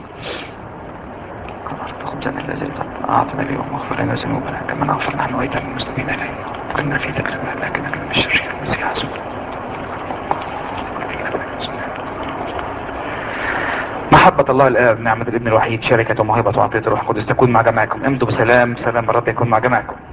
خبزنا الذي اعطنا اليوم، واغفر لنا ذنوبنا كما نغفر نحن ايضا للمسلمين الينا، وقنا في تجربة لكنك من الشر المسيح يسوع. محبة الله الآب، نعمة الابن الوحيد، شركة وموهبة وعطية الروح القدس تكون مع جميعكم. امضوا بسلام. سلام الرب يكون مع جميعكم.